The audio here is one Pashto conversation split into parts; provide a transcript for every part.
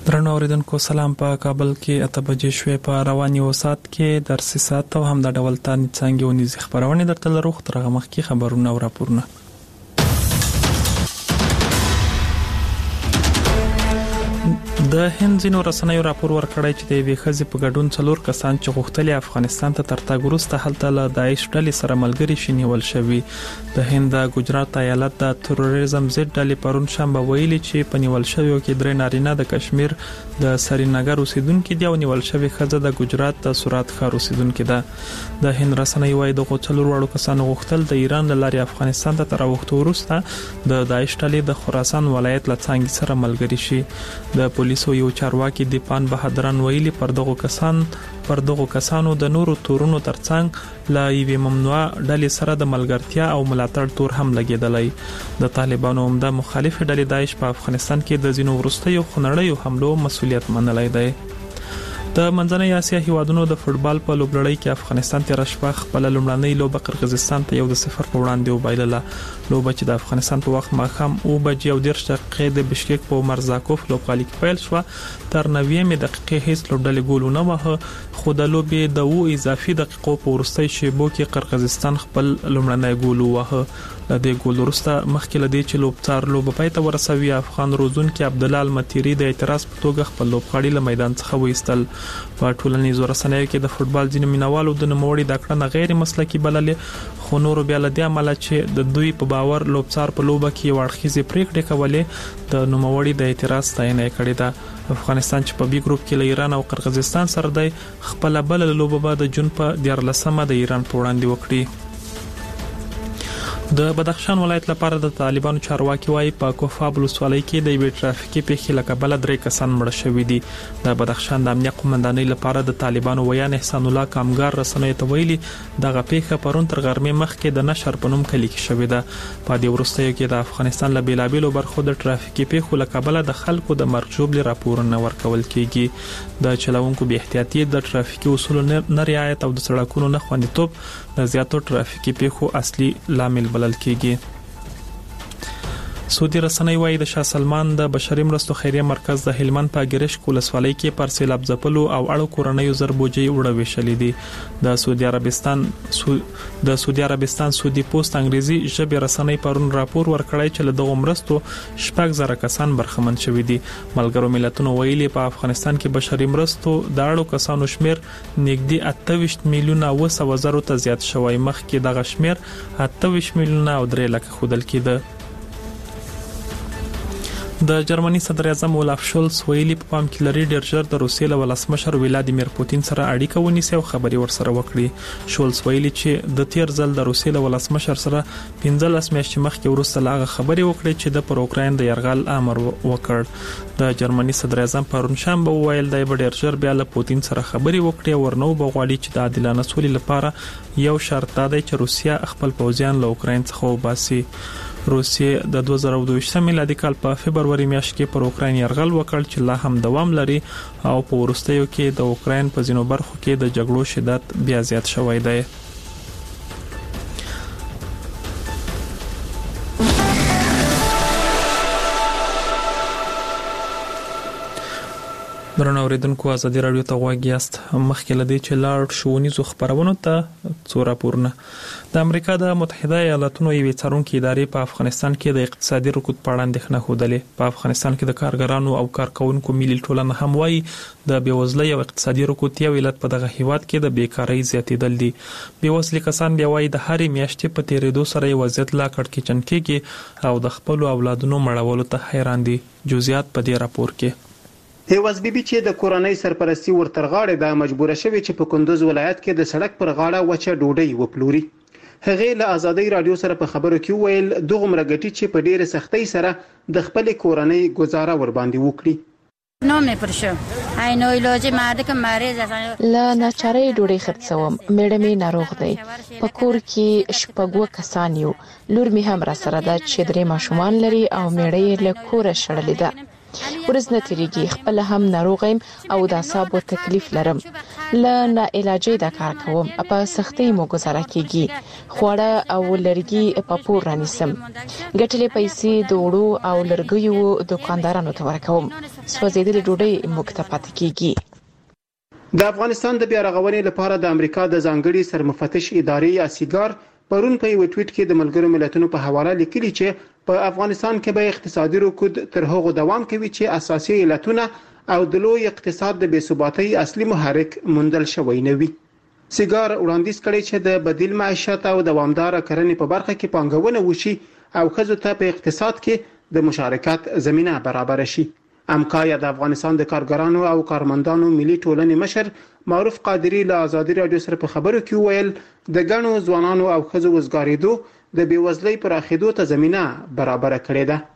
درنو اوریدونکو سلام. په کابل کې 8 بجې شوې. په رواني وسات کې درسي ساعت او هم د ډول تان څنګه ونیز خبرونه درته لرو. ترغه مخکې خبرونه او راپورونه. د هند ځینو رسنیو راپور ورکړی چې د یوې ښځې په ګډون 4 کسان چې غوښتل افغانستان ته تر تګ وروسته هلته له داعش ډلې سره ملګري شي نیول شوي. د هند د ګجرات ایالت د تروریزم ضد ډلې پرون شنبه ویلي چې په نیول شویو کې 3 نارینه د کشمیر د سرینګر اوسیدونکو دي او نیول شوی ښځه د ګجرات د سورات ښار اوسیدونکو ده. د هند رسنیو وايي د 4 وړو کسانو غوښتل د ایران له لارې افغانستان ته تر وخت وروسته د داعش ډلې د خراسان ولایت له څنګه سره ملګري شي. د پولیسو یو چارواکي دیپان بهادران ویلي پر دغه کسانو د نورو تورونو ترڅنګ لا یوې ممنوعه ډلې سره د ملګرتیا او ملاتړ تور هم لګیدلی. د طالبانو عمده مخالف ډلې داعش په افغانستان کې د ځینو وروستیو خنړیو حملو مسؤلیت منلای دی. د منځنۍ اسیا هیوادونو د فوتبال په لوبلړۍ کې افغانستان تیر شپه خپل لومړنۍ لوبه قرغیزستان ته 1-0 په وړاندې وبایلله. لوبه چې د افغانستان په وخت ماښام 2:10 د بشکک په مرزاکوف لوبغالي کې پیل شو. تر 90 دقیقې هیڅ لوبډلې ګول نه وه، خو د لوبې د اضافي دقیقو په وروستۍ شیبو کې قرغیزستان خپل لومړنی ګول ووهه. د دې ګول وروسته مخکې لدی چې لوبڅار لوبه پای ته ورسوي، افغان روزونکي عبدالله المتيري د اعتراض په توګه خپل لوبغاړي له میدان څخه وایستل. په ټولنیزو رسنیو کې د فوتبال ځینې مینوالو د نوموړي د کړنې غیر مسلکي بللې، خو نور بیا له دې عمله چې د دوی په باور لوبڅار په لوبه کې وړخیزي پریکړې کولې د نوموړي د اعتراض ستاینه کړې ده. افغانستان چې په بي ګروپ کې له ایران او قرغیزستان سره دی، خپل بل لوبه به د جون په 14مه د ایران په وړاندې وکړي. د بدخشان ولایت لپاره د طالبانو چارواکي وايي په کوفاب ولسوالۍ کې د یوې ټرافیکي پیښې له کبله 3 کسان مړه شوي دي. د بدخشان د امنیت قومندانۍ لپاره د طالبانو ویان احسان الله کامګار رسنیو ته ویلي دغه پیښه پرون تر غرمې مخکې د نشر په نوم کلی کې شوې ده. په دې وروستیو کې د افغانستان له بیلابیلو برخو د ټرافیکي پیښو له کبله د خلکو د مرګ ژوبلې راپورونه ورکول کیږي. د چلوونکو بې احتیاطي، د ټرافیکي اصولو نه رعایت او د سړکونو نه خوندیتوب د زیاتو ټرافیکي پیښو اصلي لامل بلل کیږي. سعودي رسنۍ وايي د شاه سلمان د بشري مرستو خیریه مرکز د هلمند په ګرشک ولسوالۍ کې پر سیلاب ځپلو او اړو کورنیو زربوجي وړوي شلې دي. د سعودي عربستان سعودي پوسټ انګریزي ژبه رسنۍ پرون راپور ورکړی چې له دغه مرستو 6,000 کسان برخمن شوي دي. ملګرو ملتونو ویلي په افغانستان کې بشري مرستو د اړو کسانو شمیر نږدې 28 میلیونه 900,000 ته زیات شوی، مخکې دغه شمیر 28 میلیونه او 3 لک خودل کېده. د جرمني صدر اعظم اولاف شولز ویلي په پام کې لري ډیر ژر د روسیې له ولسمشر ولادیمیر پوتین سره اړیکه ونیسي او خبري ورسره وکړي. شولز ویلي چې د تیر ځل د روسیې له ولسمشر سره 15 میاشتې مخکې وروسته لاغه خبري وکړي چې د پر اوکراین د يرغل امر وکړ. د جرمني صدر اعظم پرون شنبه ویل دی به ډیر ژر بیا له پوتین سره خبري وکړي او ورنو بغواړي چې د عادلانه سولې لپاره یو شرط دی چې روسیا خپل پوځیان له اوکراین څخه وباسي. روسیې د 2022 میلادي کال په فبرवरी میاشت کې پر اوکراین يرغل وکړ چې لا هم دوام لري او په وروستیو کې د اوکراین په ځینو برخو کې د جګړو شدت بیا زیات شوی دی. درنو اوریدونکو ازادي رادیو ته غوږ یاست. مخکې لدی چې لاړ شونیزو خبرونو ته څو راپورونه. د امریکا د متحده ایالاتونو یوې څارونکو ادارې په افغانستان کې د اقتصادي رکود په اړه اندېښنه خوده. په افغانستان کې د کارګرانو او کارکونکو ملي ټولنه هم وايي د بیوزلۍ او اقتصادي رکود یو علت په دغه هیواد کې د بیکارۍ زیاتېدل دي. بیوزلي کسان بیا وايي د هرې میاشتې په تیریدو سره وضعیت لا کړکېچن کېږي او د خپل اولادونو مړولو ته حیران دي. جزئیات په دې راپور کې. هیواز بیبي چې د کورنۍ سرپرستی ورترغاړې د مجبوره شوی چې په کندوز ولایت کې د سړک پر غاړه وچه ډوډۍ وپلوري. هغه له ازادي رادیو سره په خبرو کې ویل دغه مرګټي چې په ډېر سختۍ سره د خپل کورنۍ گزاره ور باندې وکړي. نو مې پرشه اینو علاج مرده که مریض لا ناچاري ډوډۍ خرڅوم. میړه مې ناروغ دی. په کور کې شپږ کسان یو. لور مې هم را سره ده چې 3 ماشومان لري او میړه یې له کوره شړلې ده. ورځ نه تیریږي، خپل هم ناروغ یم او د اعصابو تکلیف لرم. ل نه علاجي د کار کوم په سختي مو گزاره کیږي خوړه او لرګي په پور رانیسم ګټلې پیسې د وړو او لرګیو دکاندارانو ته ورکوم سوځیدلې ډوډۍ مکتفات کیږي. د افغانستان د بیا رغونې لپاره د امریکا د ځانګړي سرمفتش ادارې یا سیګار پرون په یو ټویټ کې د ملګرو ملتونو په حواله لیکلي چې په افغانستان کې به اقتصادي رکود تر هغو دوام کوي چې اساسي علتونه او د لوی اقتصاد د بېثباتۍ اصلي محرک موندل شوی نه وي. سیګار وړاندیز کړی چې د بدیل معیشت او دوامدار کرنې په برخه کې پانګونه وشي او ښځو ته په اقتصاد کې د مشارکت زمينه برابر شي. امکا د افغانستان د کارګرانو او کارمندانو ملي ټولنې مشر معروف قادری له آزادي رادیو سره په خبرو کې ویل د ګڼو ځوانانو او ښځو وزګاریدو د بیوزلۍ پراخېدو ته زمينه برابر کړې ده.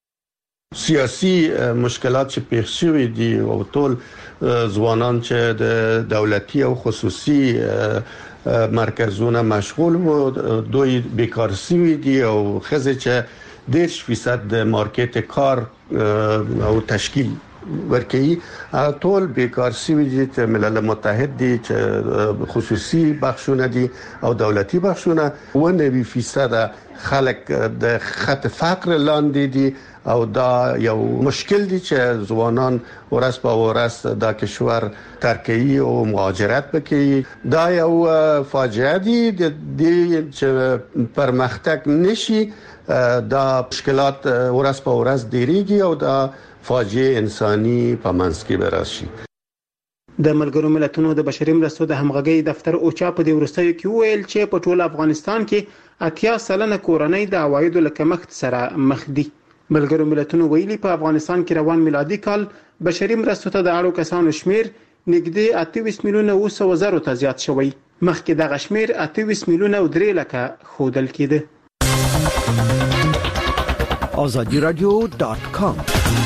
سیاسي مشکلات چې پیښ شوي دي او ټول ځوانان چې د دولتي او خصوصي مرکزونه مشغول وو دوی بیکار شوي دي او ښځې چې 10% د مارکیټ کار او تشکیل ورکوي ټول بیکار شوي دي چې ملل متحد دي چې خصوصي بخشونه دي او دولتي بخشونه 90% خلک د خط فقر لاندې دي او دا یو مشکل دی چې ځوانان ورځ په ورځ دا کشور ترکیه او مهاجرت وکړي. دا یو فاجعه دی چې پرمختګ نشي دا مشکلات ورځ په ورځ ډیریږي او دا فاجعه انساني په منځ کې براشي. د ملګرو ملتونو د بشري مرستو د همغږي دفتر اوچا په دې ورستیو کې ویل چې په ټول افغانستان کې 80% کورنۍ د عوایدو له کمښت سره مخ دي. ملګرو ملتونو ویلي په افغانستان کې روان میلادي کال بشري مرستو ته د اړو کسانو شمیر نږدې 28 میلیونه 200,000 ته زیات شوی. مخکې دغه شمیر 28 میلیونه 3 لکه ښودل کېده. azadiradio.com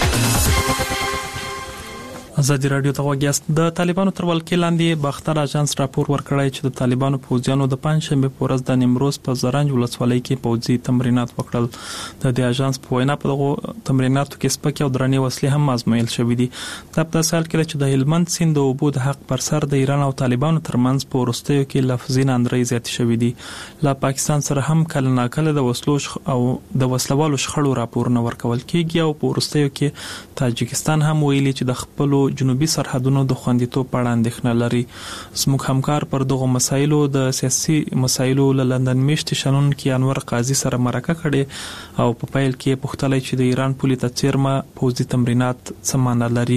ازادي رادیو ته وګیاست. د طالبانو تر ولکې لاندې باختر اژانس راپور ورکړی چې د طالبانو پوځیانو د پنځشنبه په ورځ د نیمروز په زرنج ولسوالۍ کې پوځي تمرینات وکړل. د دې اژانس په وینا په دغه تمریناتو کې سپکې او درنې وسلې هم آزمایل شوې دي. دا په سال کې چې د هلمند سیند د اوبو د حق پر سر د ایران او طالبانو ترمنځ په ورستیو کې لفظي ناندرۍ زیات شوې دي. لا پاکستان سره هم کله ناکله د وسلو او د وسلوالو شخړو راپورونه ورکول کیږي او په ورستیو کې تاجکستان هم ویلي چې د خپل جنوبي سرحدونو د خوندیتوب په اړه اندېښنه لري. زموږ همکار پر دغه مسایلو د سیاسي مسایلو له لندن میشتي شنن کې انور قاضي سره مرکه کړي او په پیل کې پوښتنه چې د ایران پولیس چیرمه پوځي تمرینات څه معنی لري.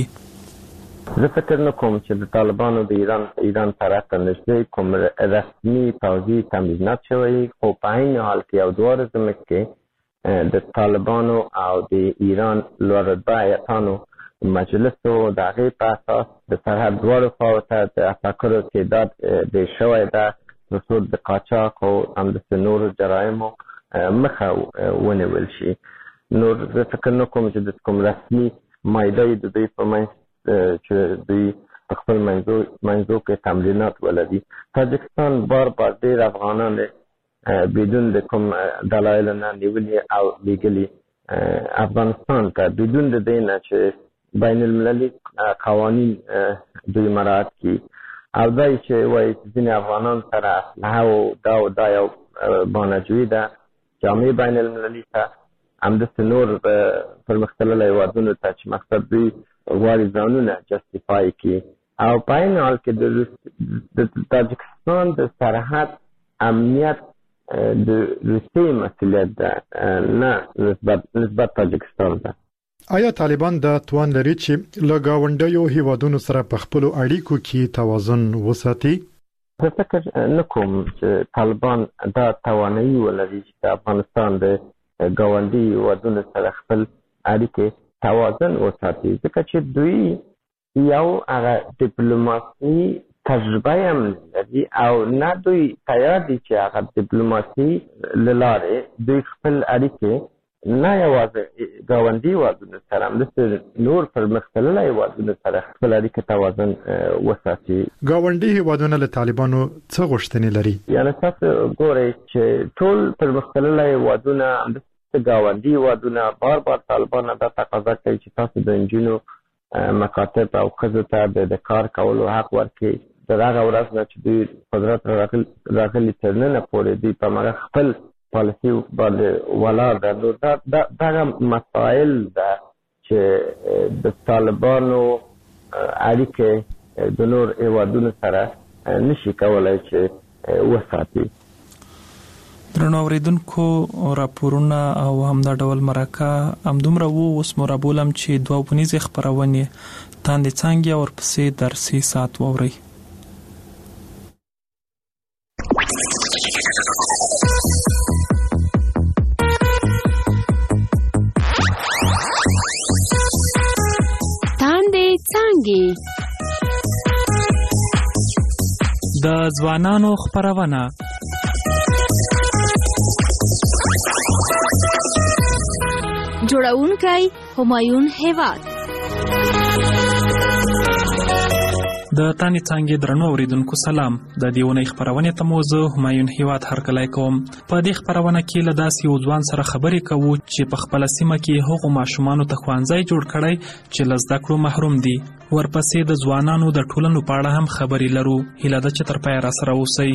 زه فکر نه کوم چې د طالبانو د ایران طرف ته نږدې کوم رسمي پوځي تمرینات شوی خو په عین حال کې یو دوه ځمکې کې د طالبانو او د ایران لوړ رتبه هیاتانو مجلس او د هغې په اساس د سرحد دواړو خواو ته د افکارو تعداد ډېر شوی ده تر څو د قاچاق او همداسې نورو جرایمو مخه ونیول شي. نور زه فکر نه کوم چې د کوم رسمي مایده د دوی په منځ چې دوی په خپل منځو کې تمرینات ولري. تاجکستان بار ډېر افغانان بدون د کوم دلایلو نه نیولي او لیږلي افغانستان ته بدون د دې نه چې بین المللي قوانین دوی مراعات کړي او دا چې وایي چې ځینې افغانان سره اسلحه او دا یو بانجوي ده جامع بین المللي ته همداسې نور پرمختللي هېوادونو ته چې مقصد دوی غواړي ځانونه جسټیفای کړي او په عین حال کې د تاجکستان د سرحد امنیت د روسیې مسؤلیت ده نه نسبت تاجکستان ده. آیا طالبان د توان لري چې له ګاونډیو هیوادونو سره په خپل اړیکو کې توازن وساتي؟ زه فکر نه کوم چې طالبان دا توانایي ولري چې د افغانستان د ګاونډي هیوادونو سره خپل اړیکې توازن وساتي ځکه چې دوی یو هغه ډیپلوماسي تجربه هم لري او نه دوی تیار دي چې هغه ډیپلوماسي له لارې دوی خپل اړیکې نه یوازې ګاونډي هیوادونو سره همداسې نور پرمختللي هیوادونو سره خپل اړیکې توازن وساتي. ګاونډي هیوادونه له طالبانو څه غوښتنې لري؟ یعنې تاسو ګورئ چې ټول پرمختللي هیوادونه همداسې ګاونډي هیوادونه بار طالبان دا تقاضا کوي چې تاسو د نجونو مکاتب او ښځو ته د کار کولو حق ورکړي. د هغه ورځ نه چې دوی قدرت راغلي تر ننه پورې دوی په هغه خپل پالیسي باندې ولاړ ده. نو دغه مسایل ده چې د طالبانو اړیکې د نور هیوادونو سره نشي کولای چې وساتي. درنو اوریدونکو راپورونه او همدا ډول مرکه همدومره وو. اوس مو رابولم چې دوه ونیزې خپرونې تاندې څانګې او ورپسې درسي ساعت واورئ. تاندې څانګې د ځوانانو خپرونه. جوړونکی همایون هیواد. د تانې څانګې درنو اوریدونکو سلام. د دې ونې خپرونې ته مو زه همایون هیواد هرکلی کوم. په دې خپرونه کې له داسې یو ځوان سره خبرې کوو چې په خپله سیمه کې هغو ماشومانو ته ښوونځی جوړ کړی چې له زده کړو محروم دي. ورپسې د ځوانانو د ټولنو په اړه هم خبرې لرو. هیله ده چې تر پایه راسره اوسئ.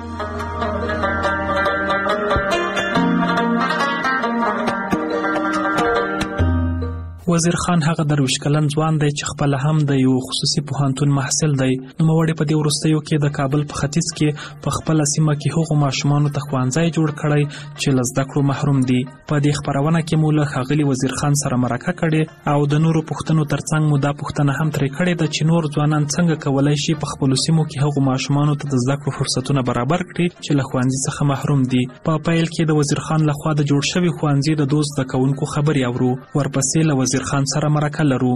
وزیر خان هغه درویش کلن ځوان دی چې خپل هم د یو خصوصي پوهنتون محصل دی. نوموړی په دې وروستیو کې د کابل په ختیځ کې په خپله سیمه کې هغو ماشومانو ته ښوونځی جوړ کړی چې له زده کړو محروم دي. په دې خپرونه کې مو له ښاغلي وزیر خان سره مرکه کړې او د نورو پوښتنو ترڅنګ مو دا پوښتنه هم ترې کړې ده چې نور ځوانان څنګه کولی شي په خپلو سیمو کې هغو ماشومانو ته د زده کړو فرصتونه برابر کړي چې له ښوونځي څخه محروم دي. په پیل کې د وزیر خان لخوا د جوړ شوي ښوونځي د دوست زده کوونکو خبرې اورو. ورپسې له وزیر خان سره مرکه لرو.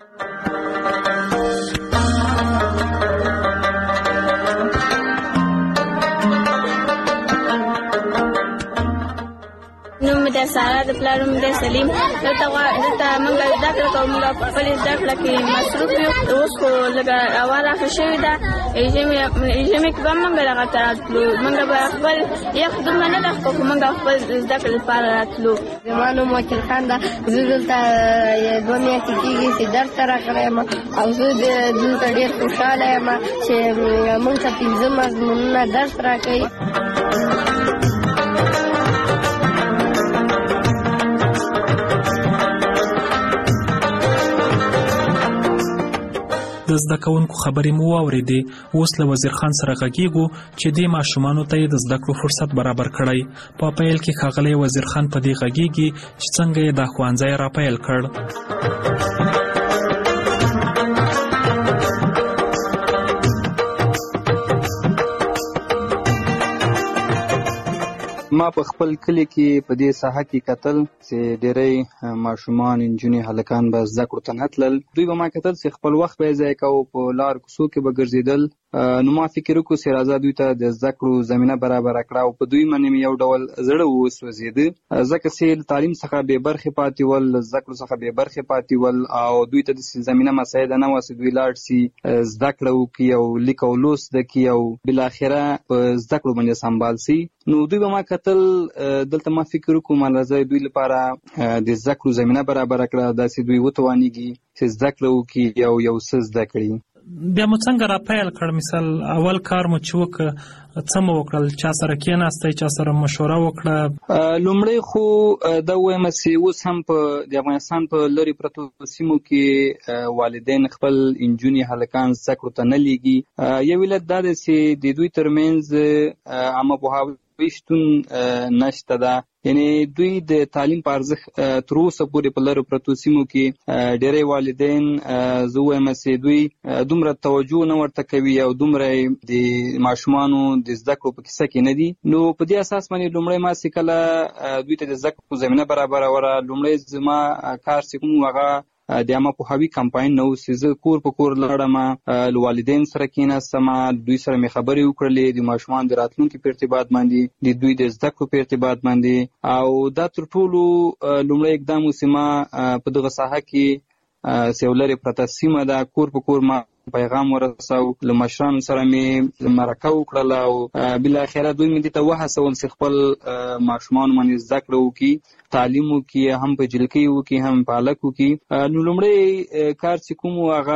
سارا د پلار نوم دی سلیم. دلته موږ زده کړه کوو. موږ په خپلې زده کړه کې مصروف یو. اوس خو لږه هوا راښه شوې ده. ژمي کې به موږ دغه ته راتلو. موږ به خپل یخ دومره نه ده خو موږ خپل زده کړې لپاره راتلو. زما نوم وکیل خان ده. زه دلته 2 میاشتې کېږي چې درس ته راغلی یم او زه دلته ډېر خوشحاله یم چې موږ ته 15 مضمونونه درس راکوي. د زده کوونکو خبرې مو واورېدې. اوس له وزیر خان سره غږیږو چې دې ماشومانو ته یې د زده کړو فرصت برابر کړی. په پیل کې ښاغلی وزیر خان په دې غږیږي چې څنګه یې دا ښوونځی راپیل کړ. ما په خپل کلی کې په دې ساحه کې کتل چې ډېری ماشومان نجونې هلکان به زده کړو ته نه تلل. دوی به ما کتل چې خپل وخت به یې ضایع کوو، په لار کوڅو کې به ګرځېدل. نو ما فکر وکړو چې راځه دوی ته د زده کړو زمینه برابره کړه او په دوی باندې مې یو ډول زړه وسوځېده ځکه چې له تعلیم څخه بې برخې پاتې ول، له زده کړو څخه بې برخې پاتې ول او دوی ته داسې زمینه مساعده نه وه چې دوی لاړ شي زده کړه وکړي او لیک او لوست زده کړي او بالاخره په زده کړو باندې سمبال شي. نو دوی به ما کتل دلته ما فکر وکړو ما راځه دوی لپاره د زده کړو زمینه برابره کړه، داسې دوی وتوانېږي چې زده کړه وکړي او یو څه زده کړي. بیا مو څنګه راپیل کړ؟ مثال اول کار مو چې وکړ څه مو وکړل؟ چا سره کېناستئ؟ چا سره مشوره وکړه؟ لومړی خو دا ووایم چې اوس هم په د افغانستان په لرې پرتو سیمو کې والدین خپل نجونې هلکان زده کړو ته نه لیږي. یو علت دا دی چې د دوی ترمنځ عامه پوهاوی شتون نشته ده، یعنی دوی د تعلیم په ارزښت تر اوسه پورې په لرو پرتو سیمو کې ډېری والدین زه وایم چې دوی دومره توجه نه ورته کوي او دومره د ماشومانو د زده کړو په کیسه کې نه دي. نو په دې اساس باندې لومړی ما چې کله دوی ته د زده کړو زمینه برابروله، لومړی زما کار چې کوم هغه د عامه پوهاوي کمپاین نه و چې زه کور په کور لاړم، له والدین سره کېناستم، دوی سره مې خبرې وکړلې د ماشومان د راتلونکي په ارتباط باندې، د دوی د زده کړو په ارتباط باندې. او دا تر ټولو لومړی اقدام و چې ما په دغه ساحه کې چې یو لرې پرته سیمه ده کور په کور ما پیغام ورساو، له مشرانو سره مې مرکه وکړله او بالاخره دوی مې دې ته وهڅول چې خپل ماشومان باندې زده کړه وکړي، تعلیم وکړي، هم په جلکۍ وکړي هم په هلک وکړي. نو لومړی کار چې کوم هغه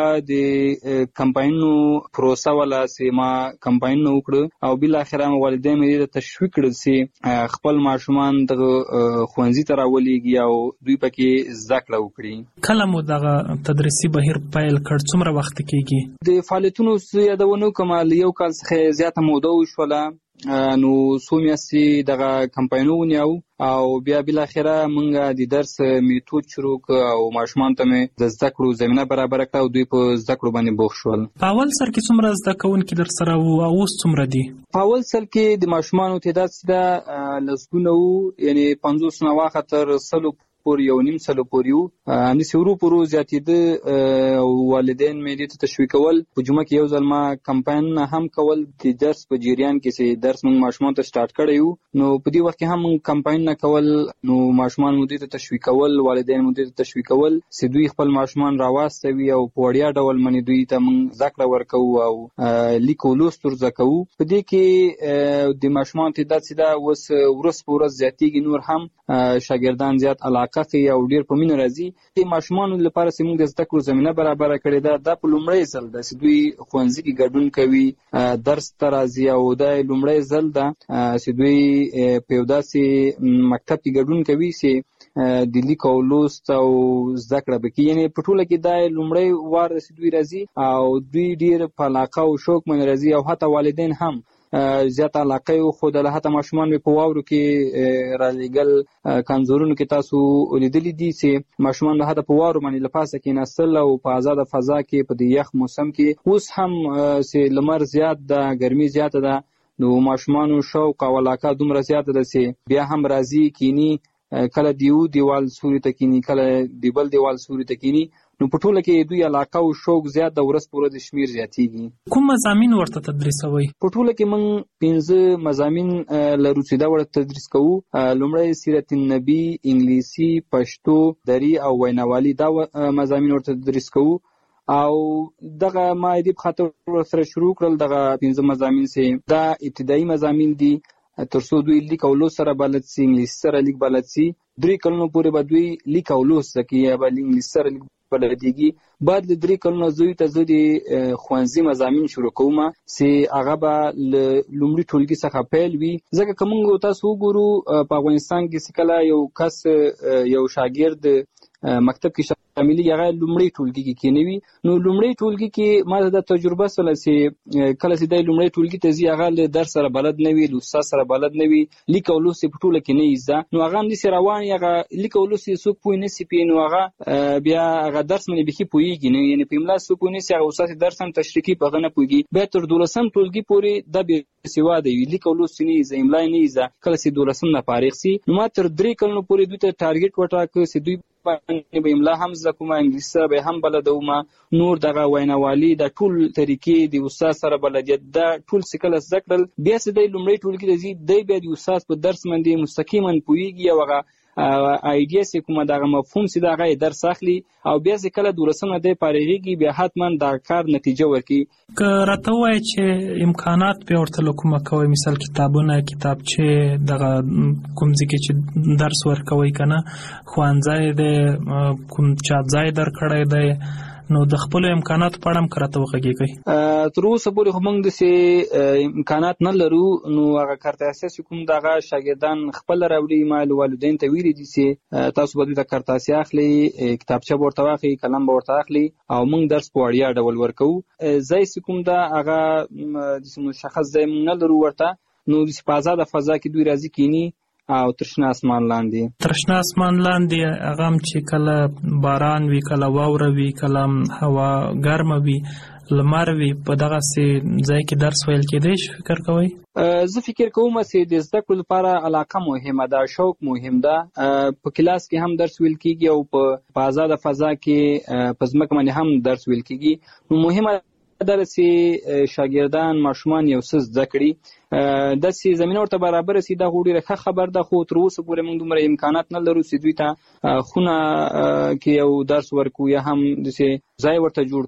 د کمپاینونو پروسه ولا چې ما کمپاینونه وکړه او بالاخره والدین مې دې تشویق کړل چې خپل ماشومان د ښوونځي ته راولېږي او دوی پکې زده کړه وکړي. کله مو دغه تدریسي بهیر پیل کړ؟ څومره وخت کېږي؟ د فعالیتونو یادونه کوم له یو کال څخه زیاته موده وشوله. نو څو میاشتې دغه کمپاینونه ونیو او بیا بالاخره موږ د درس میتود شروع کړ او ماشومان ته مې د زده کړو زمینه برابر کړه او دوی په زده کړو باندې بوخت شول. په اول سر کې څومره زده کوونکي در سره وو او اوس څومره دي؟ په اول سر کې د ماشومانو تعداد چې لسګونه وو، یعنی 50 نه واخه تر 100 پورې، یو نیم سلو پورې وو. همداسې ورو په ورو زیاتېده او والدین مې دې ته تشویق کول. په جمعه کې یو ځل ما کمپاینونه هم کول د درس په جریان کې چې درس موږ ماشومانو ته سټارټ کړی وو. نو په دې وخت کې هم موږ کمپاینونه کول، نو ماشومان مو دې ته تشویق کول، والدین مو دې ته تشویق کول چې دوی خپل ماشومان راواستوي او په وړیا ډول باندې دوی ته موږ زده کړه ورکوو او لیک او لوست ور زده کوو. په دې کې د ماشومانو تعداد چې دا اوس ورځ په ورځ زیاتېږي، نور هم شاګردان زیات علاقه کوي او ډېر په مینه راځي. د ماشومانو لپاره چې موږ د زده کړو زمینه برابره کړې ده، دا په لومړی ځل ده چې دوی ښوونځي کې ګډون کوي، درس ته راځي او دا لومړی ځل ده چې دوی په یو داسې مکتب کې ګډون کوي چې د لیک او لوست او زده کړه به کوي. یعنې په ټوله کې دا لومړی وار ده چې دوی راځي او دوی ډېر په علاقه او شوق باندې راځي او حتی والدین هم زیات علاقه وښودله. حتی ماشومان مې په واورو کې رالیږل. کانزورونو کې تاسو لیدلي دي چې ماشومان به حتی په واورو باندې له پاسه کېناستل او په آزاده فضا کې په د یخ موسم کې. اوس هم چې لمر زیات ده، ګرمي زیاته ده، نو ماشومانو شوق او علاقه دومره زیاته ده چې بیا هم راځي کینی، کله د یو دیوال سوري ته کینی، کله د بل دیوال سوري ته کینی. نو په ټوله کې دوی علاقه او شوق زیات د ورځ په ورځ شمیر زیاتېږي. کوم مضامین ورته تدریسوي؟ په ټوله کې موږ 15 مضامین لرو چې دا ورته تدریس کوو. لومړی سیرت النبی، انګلیسي، پښتو، دري او ویناوالي، دا مضامین ورته تدریس کوو. او دغه ما دې په خاطر سره شروع کړل دغه 15 مضامین چې دا ابتدایي مضامین دي تر څو دوی لیک او لوست سره بلد سي، انګلیسي سره لیک بلد سي. 3 کلونو پورې به دوی لیک او لوست زده کوي یا به انګلیسي سره لیک بلدیږي. بعد له 3 کلونو زوی ته زه د ښوونځي مضامین شروع کوم چې هغه به له لومړي ټولګي څخه پیل وي. ځکه که موږ تاسو وګورو په افغانستان کې چې کله یو کس یو شاګرد مکتب کې شاملي هغه لومړی ټولګي کې کېنوي، نو لومړی ټولګي کې ما د تجربه سره چې کله چې د لومړی ټولګي ته ځي هغه له درس سره بلد نه وي، له استاد سره بلد نه وي، لیک او لوست په ټوله کې نه زده. نو هغه هم داسې روان هغه لیک او لوست څوک پوه نه سي نو هغه بیا هغه درس باندې بيخي پوهېږي نه، یعنې په املا څوک پوه نه سي، هغه استاد درس هم تشریح کوي په هغه نه پوهېږي. بیا تر 12 ټولګي پورې دا بېسواده وي، لیک او لوست نه زده، املا نه زده. کله چې 12 نه فارغ سي نو ما تر 3 کلونو پورې دوی ته ټارګټ وټاکه چې دوی باندې به املا هم زده کوم، انګلیسي به هم بلدوم، نور دغه ویناوالي د ټول طریقې د استاد سره بلدیت دا ټول سکل زده کړل. بیا چې د لومړی ټولګي ته ځي دی بیا د استاد په درس باندې مستقیما پوهېږي او هغه ایډیا چې کومه دغه مفهوم چې دغه درس اخلي او بیا چې کله 12 نه دی فارغېږي بیا حتما دا کار نتیجه ورکړي. که راته ووایي چې امکانات به ورته له کومه کوئ، مثال کتابونه، کتابچې، دغه کوم ځای کې چې درس ورکوئ که نه، ښوونځی دی، کوم چاپ ځای درکړی دی، نو د خپلو امکاناتو په اړه هم که راته وغږېږئ. تر اوسه پورې خو موږ داسې امکانات نه لرو، نو هغه کارت اساسي کوم دغه شاګردان خپله راوړي. ما له والدینو ته ویلي دي چې تاسو به دوی ته کارت اساسي اخلئ، کتابچه به ورته واخلئ، قلم به ورته اخلئ او موږ درس په وړیا ډول ورکوو. ځای چې کوم ده هغه داسې مشخص ځای موږ نه لرو ورته، نو داسې په ازاده فضا کې دوی راځي کینی او ترشنه اسمان لاندې. ترشنه اسمان لاندې هغه هم چې کله باران وي، کله واوره وي، کله هوا ګرمه وي، لمر وي، په دغسې ځای کې درس ویل کېدی شي فکر کوئ؟ زه فکر کوم چې د زده کړو لپاره علاقه مهمه ده، شوق مهم ده. په کلاس کې هم درس ویل کېږي او په آزاده فضا کې په ځمکه باندې هم درس ویل کېږي. نو مهمه ده چې شاګردان ماشومان یو څه زده کړي، داسې زمینه ورته برابره سي. دا خو ډېره ښه خبر ده، خو تر اوسه پورې موږ دومره امکانات نه لرو چې دوی ته خونه کې یو درس ورکو یا هم داسې ځای ورته جوړ کړو.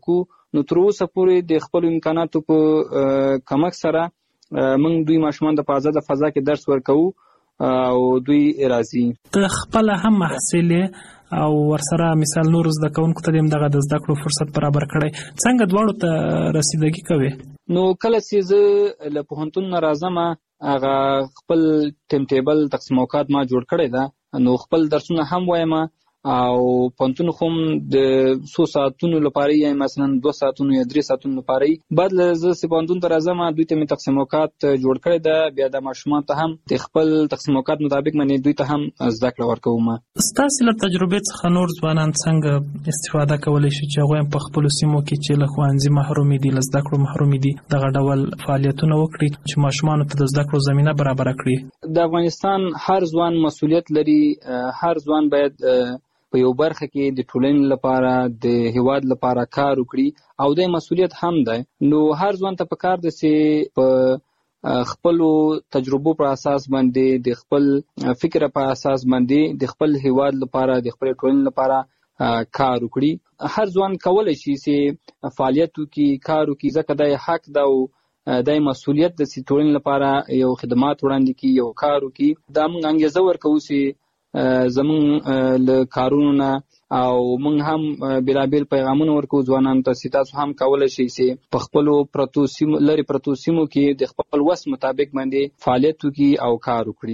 نو تر اوسه پورې د خپل امکاناتو په کمک سره موږ دوی ماشومان د آزاد فضا کې درس ورکوو او دوی راځي. ته خپل هم محصل او ورسره مثال نور زده کوونکو ته دغه د زده کړو فرصت برابر کړی، څنګه دواړو ته رسیدګي کوي؟ نو کله چې زه له پوهنتون نه راځم هغه خپل ټیم ټیبل تقسیم اوقات ما جوړ کړی ده، نو خپل درسونه هم وایم او پوهنتون خو د 100 ساعتونو لپاره یا مثلا 2 ساعتونو یا 3 ساعتونو لپاره بعد زه چې پوهنتون ته راځم دوی ته مې تقسیم اوقات جوړ کړی ده، بیا د ماشومان ته هم د خپل تقسیم اوقات مطابق باندې دوی ته هم زده کړه ورکوم. ستاسو له تجربې څخه نور ځوانان څنګه استفاده کولی شي چې هغوی په خپلو سیمو کې چې له ښوونځي محروم دي، له زده کړو محروم دي، دغه ډول فعالیتونه وکړي چې ماشومانو ته د زده کړو زمینه برابره کړي؟ د افغانستان هر ځوان مسؤلیت لري، هر ځوان باید په یو برخه کې د ټولنې لپاره د هیواد لپاره کار وکړي او د مسؤلیت هم ده. نو هر ځوان ته پکار ده چې په خپل تجربو پر اساس باندې د خپل فکر په اساس باندې د خپل هیواد لپاره د خپل ټولنې لپاره کار وکړي. هر ځوان کولای شي چې فعالیت وکړي، کار وکړي، ځکه د حق ده او د مسؤلیت د ټولنې لپاره یو خدمات وړاندې کړي، یو کار وکړي. دا موږ انګیزه ورکوو چې زمون له کارونو نه او موږ هم بلابل پیغامونه ورکو ځوانانو ته چې تاسو هم کولای شئ چې په خپل پرتو سیمو کې د خپل وس مطابق باندې فعالیت وکړي او کار وکړي.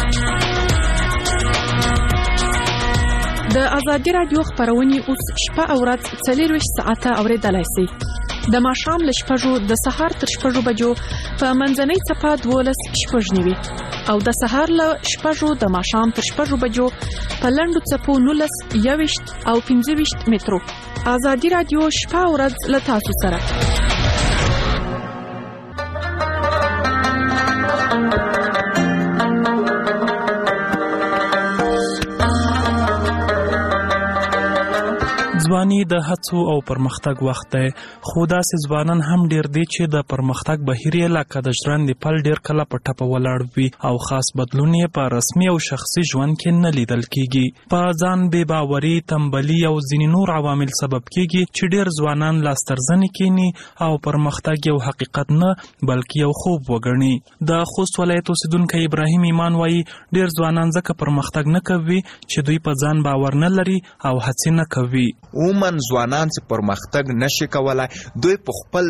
د ازادي رادیو خبرونه اوس شپه او ورځ 24 ساعته اوریدلای شئ. د ماښام له 6 د سهار تر 6 بجو په منځنۍ صفه 12:09 او د سهار له 6 د ماښام تر 6 بجو په لنډو صفو 19 21 او 25 مترو. ازادي رادیو شپه او ورځ له تاسو سره. ځواني د هڅو او پرمختګ وخت دی، خو داسې ځوانان هم ډیر دي چې د پرمختګ بهیر یې لکه د ژرندې پل ډیر کله په ټپه ولاړ وي او خاص بدلون یې په رسمي او شخصي ژوند کې نه لیدل کیږي. په ځان بې باوري، تنبلي او ځینې نور عوامل سبب کیږي چې ډیر ځوانان لاسترزنې کینی او پرمختګ یو حقیقت نه بلکې یو خوب وګڼي. د خوست ولایت اوسیدونکی ابراهیم ایمان وایي ډیر ځوانان ځکه پرمختګ نه کوي چې دوی په ځان باور نه لري او هڅې نه کوي. عموماً ځوانان چې پرمختګ نشي کولای دوی په خپل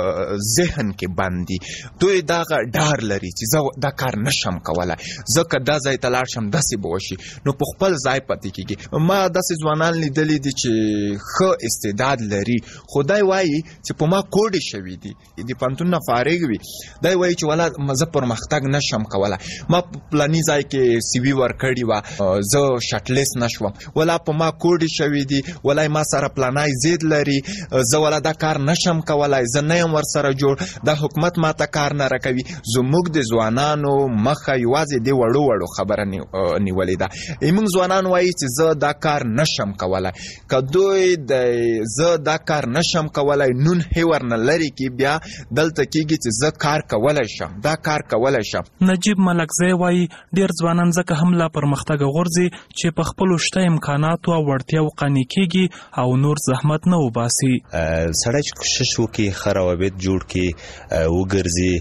ذهن کې باندې دوی دا ډار لري چې زه دا کار نشم کولای، ځکه دا ځای ته لاړ شم داسې به وشي، نو په خپل ځای پاتې کېږي. ما داسې ځوانان لیدلي دي چې ښه استعداد لري خو دی وایي چې په ما کوډې شوي دي، د پوهنتون نه فارغ وي، دی وایي چې ولا زه پرمختګ نشم کولای، ما په پلاني ځای کې سی وي ورکړې وه زه شټلیست نشوم، ولا په ما کوډې شوي دي، ولا ما سره پلانای زید لري، زه ولا دا کار نشم کولای، زه نه یم ورسره جوړ، دا حکومت ماته کار نه راکوي. زموږ د ځوانانو مخه یوازې د وړو خبره نیولې ده. موږ ځوانان وایي چې زه دا کار نشم کولای، که دوی د زه دا کار نشم کولای نون هیور نه لري کې بیا دلته کېږي چې زه کار کولی شم، دا کار کولی شم. نجیب ملکزی وایي ډیر ځوانان ځکه هم لا پرمختګ غورځي چې په خپلو شته امکاناتو او وړتیاو قانع کېږي او نور زحمت نه وباسي. سړی چې کوشش وکړي ښه روابط جوړ کړي وګرځي،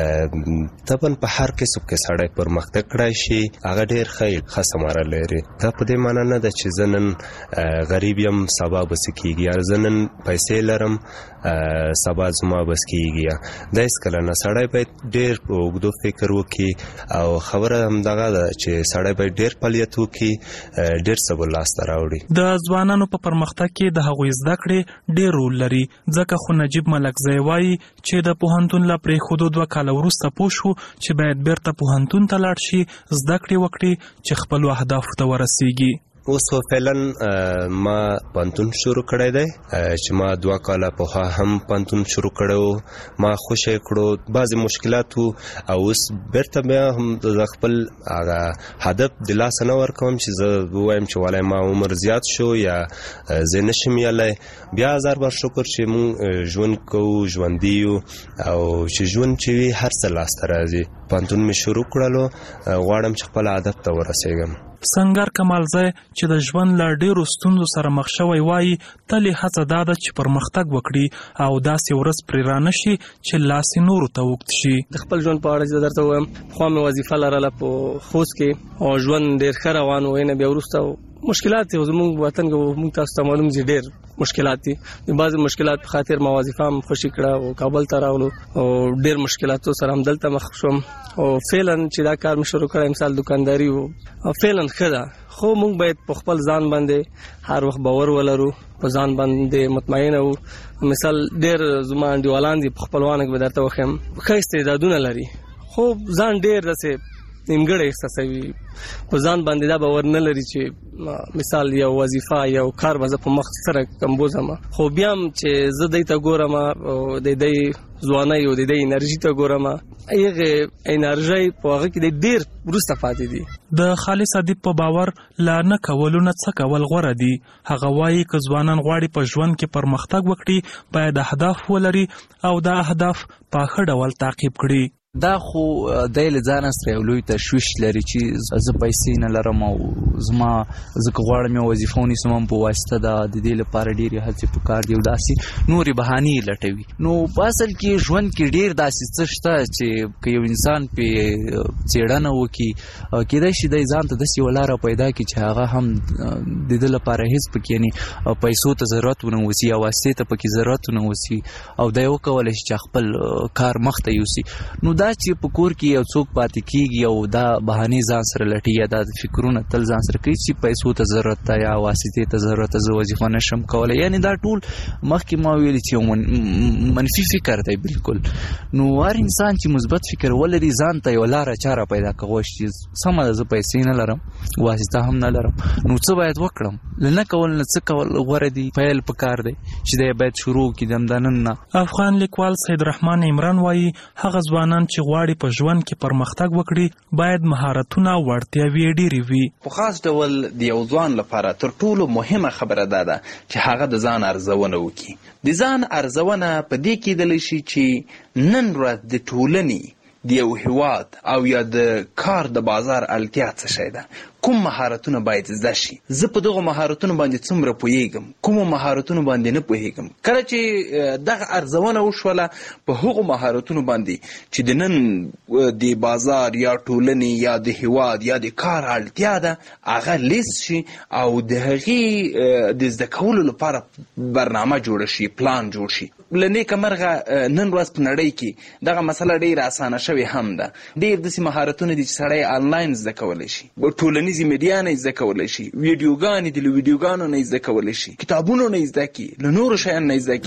طبعا په هر قسم کې سړی پرمختګ کړی شي، هغه ډېر ښه ثمره لري. دا په دې معنی نه ده چې زه نن غریب یم سبا به څه کېږي، یا زه نن پیسې لرم سبا زما بس کېږي. دا هېڅکله نه، سړی باید ډېر په اوږدو فکر وکړي او خبره همدغه ده چې سړی باید ډېر فعالیت وکړي، ډېر څه به لاسته راوړي. د ځوانانو په پرمختګ کې د هغوی زده کړې ډېر رول لري، ځکه خو نجیب ملکزی وایي چې د پوهنتون له پرېښودو 2 کاله وروسته پوه شو چې باید بیرته پوهنتون ته لاړ شي، زده کړې وکړي چې خپلو اهدافو ته ورسیږي. اوس فعلا ما پوهنتون شروع کړی دی چې ما 2 کاله پوهه هم پوهنتون شروع کړی، ما خوشی کړو، بعضې مشکلات وو او اوس بیرته بیا هم د خپل هدف د لاسه نه ورکوم چې زه ووایم چې والای ما عمر زیات شو یا زه نشم یلی. بیا هزار بار شکر چې مونږ ژوند کوو، ژوندي یو او چې ژوند چې وي هر څه لاسته راځي. پانتون می شروع کړلو غواړم چې خپل هدف ته ورسېږم. سنگر کمالزی چې د ژوند له ډیرو ستونزو سره مخ شوی وایي تلې هڅه دا ده چې پرمختګ وکړي او داسې ورځ پرې رانشي چې لاس نورو ته اوږد شي. د خپل ژوند په اړه چې درته وایم پخوا مې وظیفه لرله په خوست کې او ژوند ډېر ښه روان و. نه بیا وروسته مشکلات دي زموږ وطن کې موږ تاسو ته معلوم دي ډېر مشکلات دي. د بعضې مشکلات په خاطر ما وظیفه هم خوشي کړه او کابل ته راغلو او ډېر مشکلاتو سره هم دلته مخ شوم او فعلا چې دا کار مې شروع کړی مثال دکانداري و او فعلا ښه ده خو موږ باید په خپل ځان باندې هر وخت باور ولرو په ځان باندې مطمئنه وو. مثال ډېر زما انډیوالان دي په خپلوانو کې به درته وښیم ښه استعدادونه لري خو ځان ډېر داسې نیمګړی احساسوي په ځان باندې دا باور نه لري چې مثال یو وظیفه یو کار به زه په مخ سره کمبوزم خو بیا هم چې زه دی ته ګورم او د دی ځوانۍ او د دی انرژي ته ګورم هغې انرژۍ په هغه کې ډېر وروسته پاتې دي. د خالص ادیب په باور لا نه کولو نه څه کول غوره دي. هغه وایي که ځوانان غواړي په ژوند کې پرمختګ وکړي باید اهداف ولري او دا اهداف په ښه ډول تعقیب کړي. دا خو دی له ځانه سره یو لوی تشویش لري چې زه پیسې نه لرم او زما زه که غواړم یو وظیفه ونیسم هم په واسطه د دې لپاره ډېرې هڅې پکار دي او داسې نورې بهانې لټوي. نو په اصل کې ژوند کې ډېر داسې څه شته چې که یو انسان پې څېړنه وکړي کېدای شي دی ځان ته داسې یوه لاره پیدا کړي چې هغه هم د ده لپاره هېڅ پکې یعنې پیسو ته ضرورت ونه اوسي یا واسطې ته پکې ضرورت ونه اوسي او دی وکولی شي چې خپل کار مخ ته یوسي. نو دا چې په کور کې یو څوک پاتې کېږي او دا بهانې ځان سره لټي یا دا فکرونه تل ځان سره کوي چې پیسو ته ضرورت ده یا واسطې ته ضرورت ده زه وظیفه نشم کولی یعنې دا ټول مخکې ما ویلي چې یو منفي فکر دی بالکل. نو هر انسان چې مثبت فکر ولري ځان ته یو لاره چاره پیدا کوي چې سمه ده زه پیسې نه لرم واسطه هم نه لرم نو څه باید وکړم له نه کول نه څه کول غوره دي پیل پکار دی چې دی باید شروع کړي دمدنن نه. افغان لیکوال سید رحمان عمران وایي هغه ځوانان چې غواړي په ژوند کې پرمختګ وکړي باید مهارتونه وړتیاوې ډېرې وي. په خاص ډول د یو ځوان لپاره تر ټولو مهمه خبره دا ده چې هغه د ځان ارزونه وکړي. د ځان ارزونه په دې کېدلی شي چې نن ورځ د ټولنې د یو هیواد او یا د کار د بازار اړتیا څه شی ده کوم مهارتونه باید زده شي. زه په دغو مهارتونو باندې څومره پوهیږم کومو مهارتونو باندې نه پوهیږم. کله چې دغه ارزونه وشوله په هغو مهارتونو باندې چې د نن د بازار یا ټولنې یا د هیواد یا د کار اړتیا ده هغه لیست شي او د هغې د زده کولو لپاره برنامه جوړه شي پلان جوړ شي. له نیکه مرغه نن ورځ په نړۍ کې دغه مسله ډېره اسانه شوې هم ده. ډېر داسې مهارتونه دي چې سړی آنلاین زده کولی شي ټولنیزې میډیا نه زده کولی شي ویډیوګانې دي له ویډیوګانو نه زده کولی شي کتابونو نه زده کړي له نورو شیانو نه زده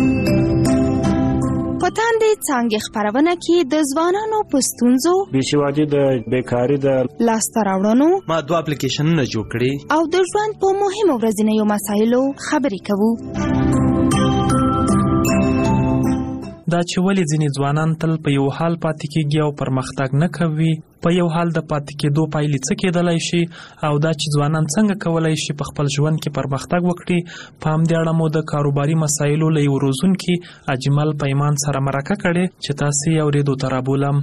کړي. په تاندې څانګې خپرونه کې د ځوانانو په ستونزو بېسوادي د بیکاري د لاسته راوړنو ما 2 اپلیکیشنونه جوړ کړي او د ژوند په مهمو ورځنیو مسایلو خبرې کوو. دا چې ولې ځینې ځوانان تل په یو حال پاتې کېږي او پرمختګ نه کوي په یو حال د پاتې کېدو پایلې څه کېدلی شي او دا چې ځوانان څنګه کولی شي په خپل ژوند کې پرمختګ وکړي په همدې اړه مو د کاروباري مسایلو له یو روزونکي اجمل پیمان سره مرکه کړې چې تاسې یې اورېدو ته رابولم.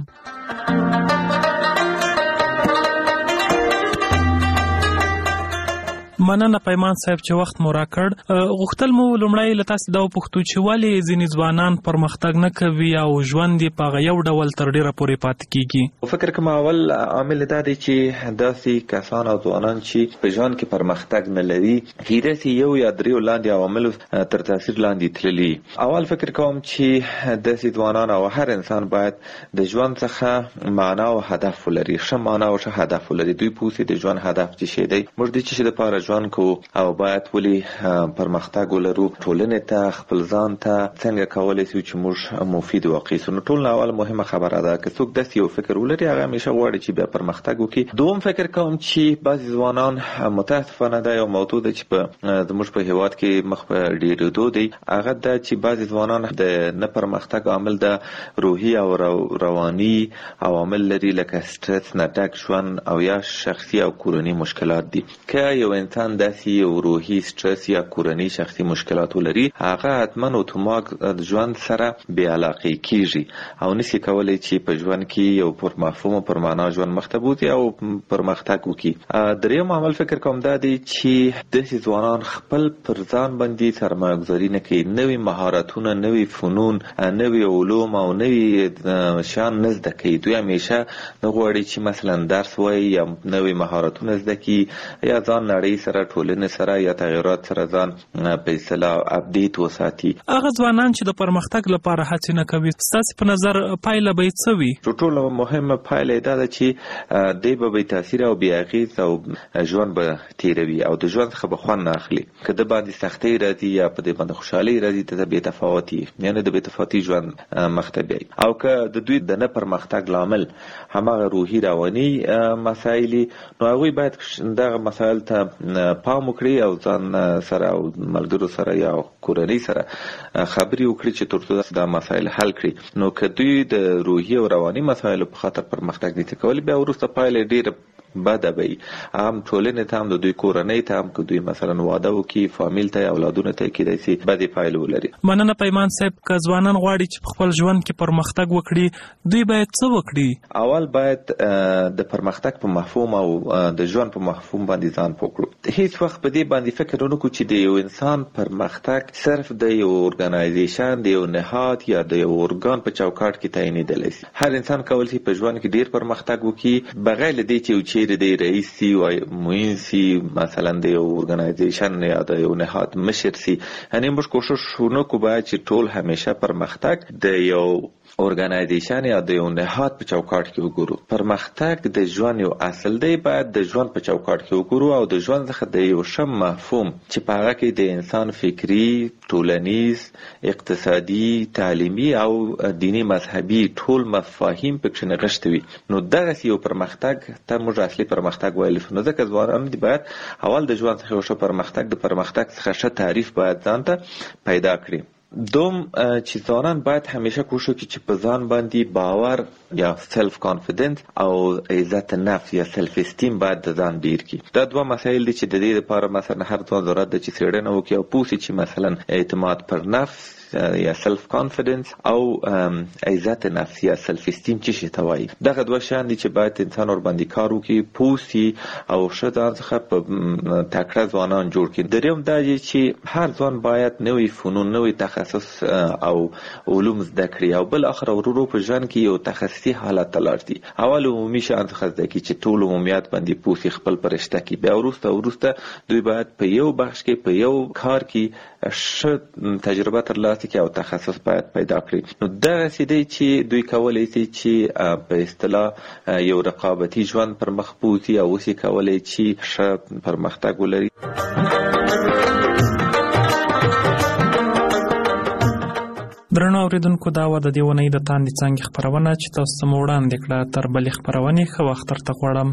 مننه پیمان صاحب چې وخت مو راکړ. غوښتل مو لومړی له تاسې دا وپوښتو چې ولې ځینې ځوانان پرمختګ نه کوي او ژوند یې په هغه یو ډول تر ډېره پورې پاتې کېږي. فکر کوم اول عامل دا دی چې داسې کسان او ځوانان چې په ژوند کې پرمختګ نه لري هیرسي یو یا دریو لاندې عواملو تر تاثیر لاندې تللي. اول فکر کوم چې داسې ځوانان او هر انسان باید د ژوند څخه معنا او هدف ولري ښه معنا او ښه هدف ولري. دوی پوهیږي د ژوند هدف څه شی دی موږ د څه لپاره ژوند کوو او باید ولې پرمختګ ولرو ټولنې ته خپل ځان ته څنګه کولی شو چې موږ مفید واقع سو. نو ټول اول مهمه خبره ده که څوک داسې یو فکر ولري هغه همیشه غواړي چې بیا پرمختګ وکړي. دوم فکر کوم چې بعضې ځوانان متاسفانه دا یو موضوع ده چې زموږ په هیواد کې مخ په ډېرېدو دی هغه ده چې بعضې ځوانان د نه پرمختګ عامل د روحي او رواني عوامل لري لکه سټرس نه ډک ژوند او یا شخصي او کورني مشکلات دي. که یو انسان انسان داسې یو روحي سټرس یا کورنۍ شخصي مشکلات ولري هغه حتما اتومات ژوند سره بې علاقه کیږي او نشي کولای چې په ژوند کې یو پر مفهوم او پر معنا ژوند مخته بوځي او پرمختګ وکړي. دریم عمل فکر کوم دا دی چې د ځوانان خپل پر ځان باندې سرمایه گذاري نه کوي، نوې مهارتونه، نوې فنون، نوې علوم او نوې شیان نه زده کوي. دوی همیشه نه غواړي چې مثلا درس وایي یا نوې مهارتونه زده کړي یا ځان نړۍ سره ټولنې سره یا تغیرات سره ځان په اصطلاح اپډیټ وساتي. هغه ځوانان چې د پرمختګ لپاره هڅې نه کوي، ستاسو په نظر پایله به څه وي؟ ټولو مهمه پایله دا ده چې دی به بې تاثیر او بې اغېز او ژوند به تیروي او د ژوند څخه به خوند نه اخلي. که د باندې سختۍ راځي یا په دې باندې خوشحالۍ راځي ته بې تفاوتي، یعنې د بې تفاوتي ژوند مخته بیایي. او که د دوی د نه پرمختګ لامل هماغه روحي رواني مسایل نو هغوی باید دغه مسایل ته پام وکړي او ځان سره او ملګرو سره یا کورنۍ سره خبرې وکړي چې ترڅو دا مسایل حل کړي. نو که دوی د روحي او رواني مسایلو په خاطر پرمختګ نشي کولی بیا وروسته پایله ډېره بده وي، هم ټولنې ته هم د دوی کورنۍ ته هم که دوی مثلا واده وکړي فامیل ته اولادونو ته کېدای شي بدې پایلې ولري. مننه پیمان صاحب. که ځوانان غواړي چې په خپل ژوند کې پرمختګ وکړي دوی باید څه وکړي؟ اول باید د پرمختګ په مفهوم او د ژوند په مفهوم باندې ځان پوه کړو. هیڅ وخت په دې باندې فکر ونه کړو چې د یو انسان پرمختګ صرف د یو ارګنایزیشن د یو نهاد یا د یو ارګان په چوکاټ کې تعینېدلی شي. هر انسان کولی شي په ژوند کې ډیر پرمختګ وکړي بغیر له دې چې یو د رئیس سی او معین سی مثلا د یو ارګنایزیشن یا د یو نهاد مشر سی. یعنی موږ کوشش وکړو باید چې ټول همیشه پرمختګ د یو ارګنایزیشن یا د یو نهاد په چوکاټ کې وګورو. پرمختګ د ژوند یو اصل دی، باید د ژوند په چوکاټ کې وګورو او د ژوند څخه د یو ښه مفهوم چې په هغه کې د انسان فکری، ټولنیز، اقتصادي، تعلیمي او دینی مذهبي ټول مفاهیم پکې نغښتي وي. نو دغه یو پرمختګ ته موږ اصلي پرمختګ ویل شو. نو ځکه ځوانان دي باید اول د ژوند څخه یو ښه پرمختګ د پرمختګ څخه ښه تعریف باید ځان ته پیدا کړي. دوم چې ځوانان باید همیشه کوشش وکړي چې په ځان باندې باور یا سلف کانفیډنس او عزت نفس یا سلف استیم باید د ځان ډیر کړي. دا دوه مسایل دي چې د دې لپاره مثلا هر ځوان ضرورت ده چې څېړنه وکړي او پوه شي چې مثلا اعتماد پر نفس یا سلف کانفیډنس او عزت نفس یا سلف استیم چې شي ته وایي. دغه دوه شیان دي چې باید انسان ور باندې کار وکړي، پوه شي او ښه ځان څخه په تکړه ځوانان جوړ کړي. دریم دا دی چې هر ځوان باید نوې فنون، نوې تخصص او علوم زده کړي او بل اخر ورو په ژوند کې یو تخصصي حالت ته لاړ شي. اول عمومي شیان څخه زده کړي چې ټول عمومیات باندې پوه شي، خپل پرشته کړي. بیا وروسته دوی باید په یو بخش کې په یو کار کې ښه تجربه ترلاسه کړي او تخصص باید پیدا کړي. نو دغسې دی چې دوی کولی شي چې په اصطلاح یو رقابتي ژوند پر مخ بوځي او اوس یې کولی چې ښه پرمختګ ولري. درنو اوریدونکو، دا و د دې اونۍ د تاندې څانګې خپرونه چې تاسو ته مو وړاندې کړه. تر بلې خپرونې ښه وخت درته غواړم.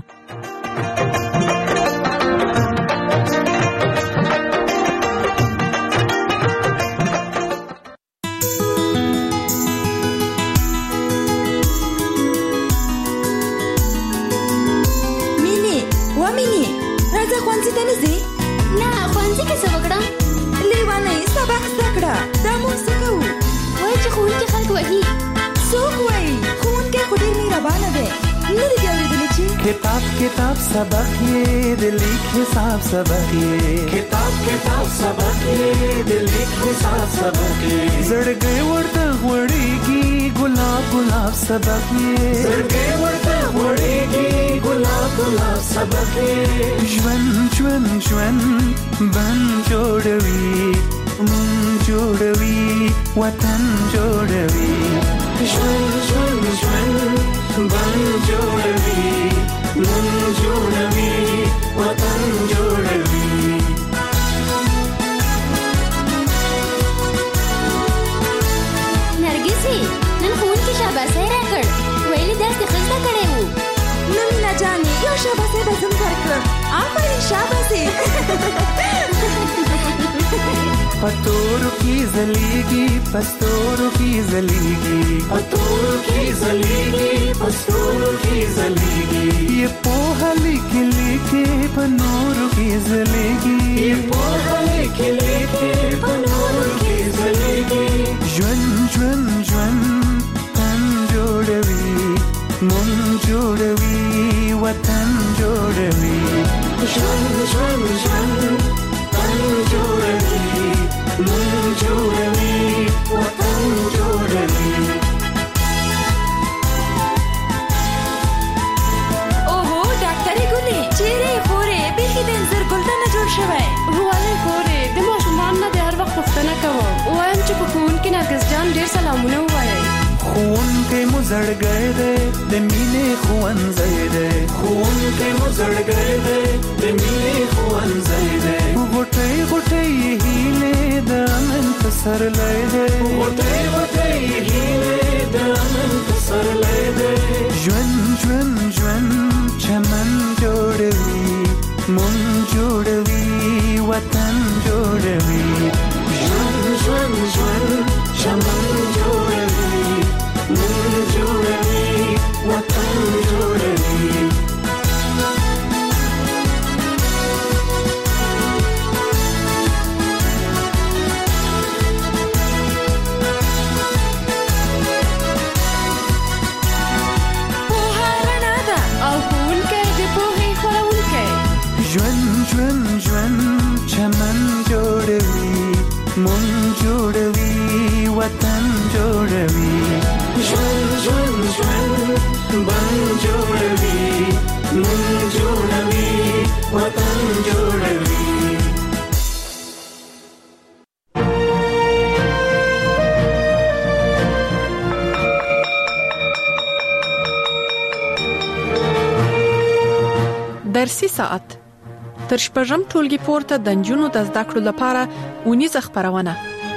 किताब सबक ये दिल हिसाब सबक ये किताब सबक ये दिल हिसाब सबक ये जड़ गए वर्ता वड़ेगी गुलाब सबक ये जड़ गए वर्ता वड़ेगी गुलाब सबक ये ज्वन बन जोड़वी जोड़वी वतन जोड़वी ज्वन बन जोड़वी मन जोड़वी वतन जोड़वी. नरगिसी नन खून की शाबाशी राकड़ वैली दर्द खस्ता करे हूँ नन न जाने यो शाबाशी बज़म करकर आफरी शाबाशी पतोरू की जलेगी पस्तोरू की जलेगी पतोरू की जलेगी पस्तोरू की जलेगी ये पोहा लेके लेके पनोरू की जलेगी ये पोहा लेके लेके पनोरू की जलेगी ज्वन ज्वन ज्वन तन जोड़वी मुन जोड़वी वतन जोड़वी ज्वन ज्वन ज्वन तन जोड़वी मुन जोड़वी वतन जोड़वी ओहो डाक्टरी गुली चेहरे خورې بیخي د انځر ګلدانه جوړ شوی والله خورې د ماشومان نه د هر وخت پوښتنه کوم وایم چې په ښوونکي نرګس جان ډېر سلامونه ووایئ ښوونکی مو زړګی دی د مینې ښوونځی دی ښوونکی مو زړګی دی د مینې ښوونځی دی غوټۍ غوټۍ یې هیلې د امن پسرلی دی غوټۍ غوټۍ یې هیلې د امن پسرلی دی ژوند ژوند ژوند چمن جوړوي مون جوړوي وطن جوړوي ژوند ژوند ژوند چمن جوړوي مون جوړوي وطن جوړوي ژوند ژوند ژوند چمن جوړوي مون جوړوي وطن جوړوي ژوند ژوند ژوند بن جوړوي مون جوړوي وطن جوړوي درسي ساعت تر شپږم ټولګي پورته د نجونو د زده کړو لپاره اونیزه خبرونه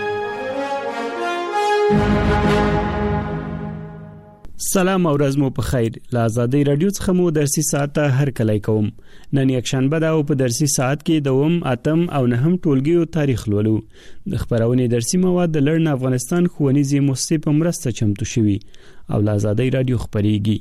سلام او ورځ مو په خیر. له آزادۍ رادیو څخه مو درسي ساعت هر کله کوم. نن یک شنبه ده او په درسي ساعت کې دوم اتم او نهم ټولګیو تاریخ لولو. د خبرونې درسي مواد د لړن افغانستان ښوونیزې مؤسسې په مرسته چمتو شوي او له آزادۍ رادیو خبريږي.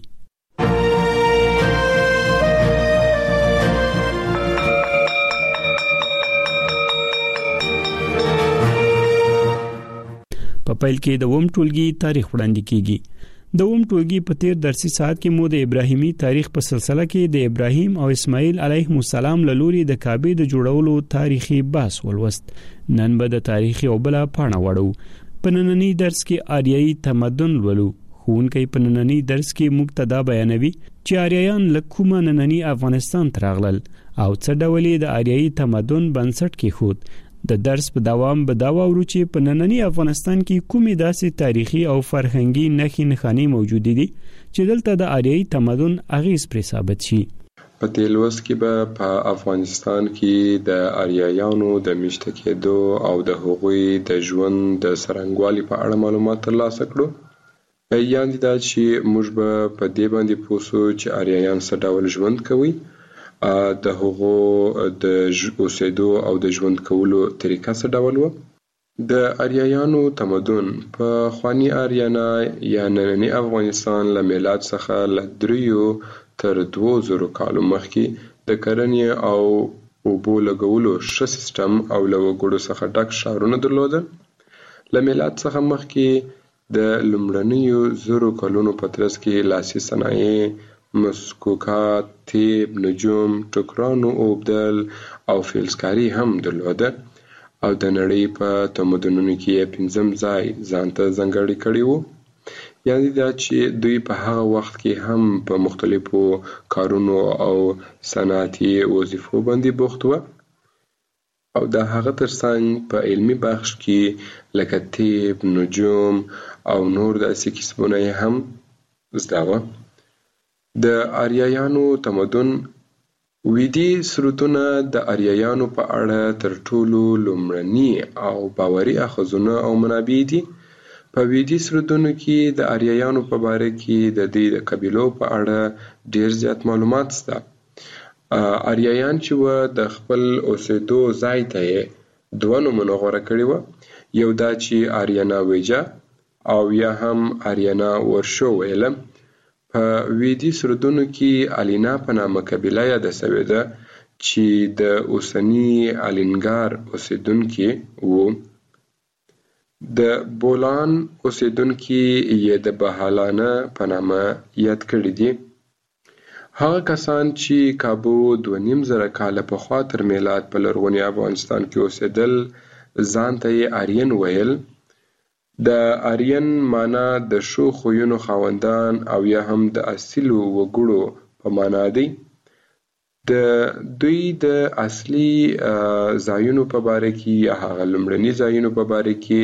په پیل کې د ووم ټولګي تاریخ وړاندې کیږي. د ووم ټولګي په تیر درسي ساعت کې مو د ابراهیمي تاریخ په سلسله کې د ابراهیم او اسماعیل علیهم السلام له لوري د کعبه د جوړولو تاریخي بحث ولوست. نن به د تاریخي او بل پاڼه وړو. په نننی درس کې آریایي تمدن ولو. ښوونکی په نننی درس کې مبتدا بیانوي چې آریایان له کومه نننی افغانستان تراغلل او څه ډول د آریایي تمدن بنسټ کې خود. د درس په دوام به دا وورو چې په نننی افغانستان کې کومې داسې تاریخي او فرهنګي نښې نښانې موجود دي چې دلته د آریایي تمدن اغیز پرې ثابت شي. په دې لوست کې به په افغانستان کې د آریایانو د میشته کېدو او د هغوی د ژوند د څرنګوالي په اړه معلومات ترلاسه کړو. یعنې دا چې موږ به په دې باندې پوه شو چې آریایان څه ډول ژوند کوي، د هغو د اوسېدو او د ژوند کولو طریقه څه ډول و. د آریایانو تمدن په خواني آریانا یا نننی افغانستان له میلاد څخه له 3 تر 2000 کالو مخکې د کرنې او اوبو لګولو ښه سیستم او له وګړو څخه ډک ښارونه درلودل. له میلاد څخه مخکې د لومړنیو 1000 کلونو په ترڅ کې لاسي صنایع، مسکوکات، تیب، نجوم، ټوکرانو اوبدل او فلزکاري هم درلوده او د نړۍ په تمدنونو کې 5م ځای ځانته ځانګړی کړی وو. یعنې دا چې دوی په هغه وخت کې هم په مختلفو کارونو او صنعتي وظیفو باندې بوخت وو او د هغه ترڅنګ په علمي بخش کې لکه تیب، نجوم او نور داسې کسبونه هم زده وو. د آریایانو تمدن ویدي سرودونه د آریایانو په اړه تر ټولو لومړني او باوري اخذونه او منابع دي. په ویدي سرودونو کې د آریایانو په باره کې د دې د قبیلو په اړه ډیر زیات معلومات شته. آریایان چې و د خپل اوسېدو ځای ته دوه نومونه غوره کړي وو. یو دا چې آریانا ویجا او یا هم آریانا ورشو ویله. په ویدیس ردونو کې الینا په نامه قبیله یاده سوې ده چې د اوسني الینګار اوسیدونکي وو. د بولان اوسیدونکي یې د بهالانه په نامه یاد کړي دي. هغه کسان چې کابو 2.5 کاله پخوا تر میلاد په لرغوني افغانستان کې اوسېدل ځان ته یې آرین ویل. د آرین معنا د ښو خویونو خاوندان او یا هم د اصیلو وګړو په معنا دی. د دوی د اصلي ځایونو په باره کې یا هغه لومړني ځایونو په باره کې